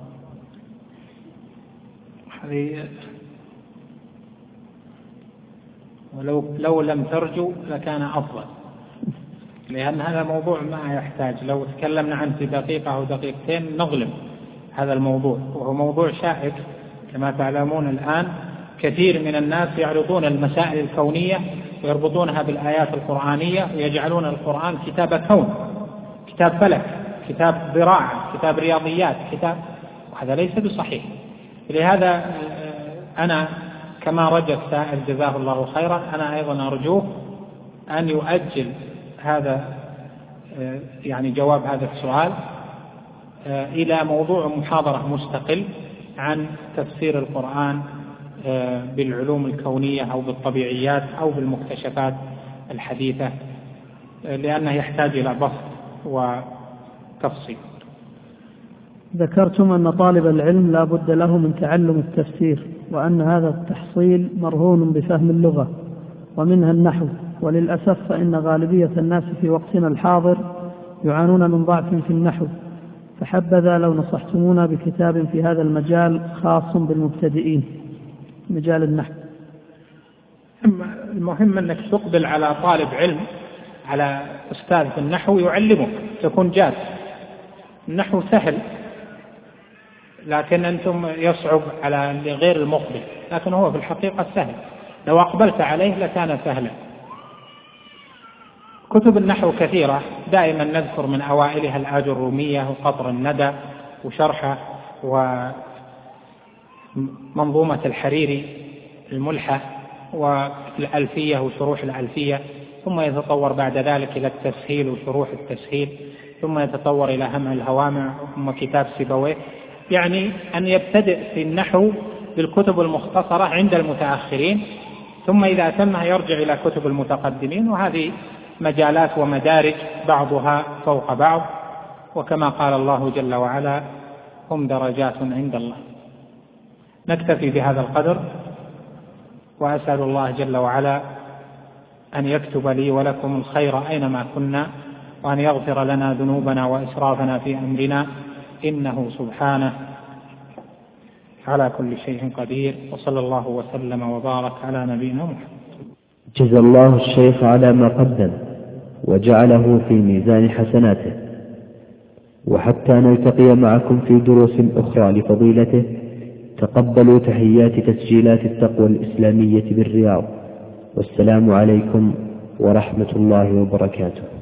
ولو لو لم ترجو لكان أفضل، لأن هذا موضوع ما يحتاج، لو تكلمنا عنه في دقيقة أو دقيقتين نظلم هذا الموضوع، وهو موضوع شائك كما تعلمون. الآن كثير من الناس يعرضون المسائل الكونية ويربطونها بالآيات القرآنية ويجعلون القرآن كتاب كون، كتاب فلك، كتاب زراعة، كتاب رياضيات، كتاب، وهذا ليس بصحيح. لهذا أنا كما رجى السائل جزاه الله خيرا، أنا أيضا أرجوه أن يؤجل هذا يعني جواب هذا السؤال إلى موضوع محاضرة مستقل عن تفسير القرآن بالعلوم الكونية أو بالطبيعيات أو بالمكتشفات الحديثة، لأنه يحتاج إلى بسط وتفصيل. ذكرتم أن طالب العلم لا بد له من تعلم التفسير، وأن هذا التحصيل مرهون بفهم اللغة ومنها النحو، وللأسف فإن غالبية الناس في وقتنا الحاضر يعانون من ضعف في النحو، فحبذا لو نصحتمونا بكتاب في هذا المجال خاص بالمبتدئين، مجال النحو. المهم أنك تقبل على طالب علم، على أستاذ في النحو يعلمك، تكون جاد. النحو سهل لكن أنتم يصعب على غير المقبل، لكن هو في الحقيقة سهل، لو أقبلت عليه لكان سهلا. كتب النحو كثيرة، دائما نذكر من أوائلها الآج الرومية وقطر الندى وشرحه ومنظومة الحريري الملحة والألفية وشروح الألفية، ثم يتطور بعد ذلك إلى التسهيل وشروح التسهيل، ثم يتطور إلى همع الهوامع، ثم كتاب سيبويه. يعني أن يبتدئ في النحو بالكتب المختصرة عند المتأخرين، ثم إذا أتمها يرجع إلى كتب المتقدمين، وهذه مجالات ومدارج بعضها فوق بعض، وكما قال الله جل وعلا هم درجات عند الله. نكتفي بهذا القدر، وأسأل الله جل وعلا أن يكتب لي ولكم الخير أينما كنا، وأن يغفر لنا ذنوبنا وإسرافنا في أمرنا، إنه سبحانه على كل شيء قدير. وصلى الله وسلم وبارك على نبينا محمد. جزا الله الشيخ على ما قدم وجعله في ميزان حسناته. وحتى نلتقي معكم في دروس أخرى لفضيلته، تقبلوا تحيات تسجيلات التقوى الإسلامية بالرياض، والسلام عليكم ورحمة الله وبركاته.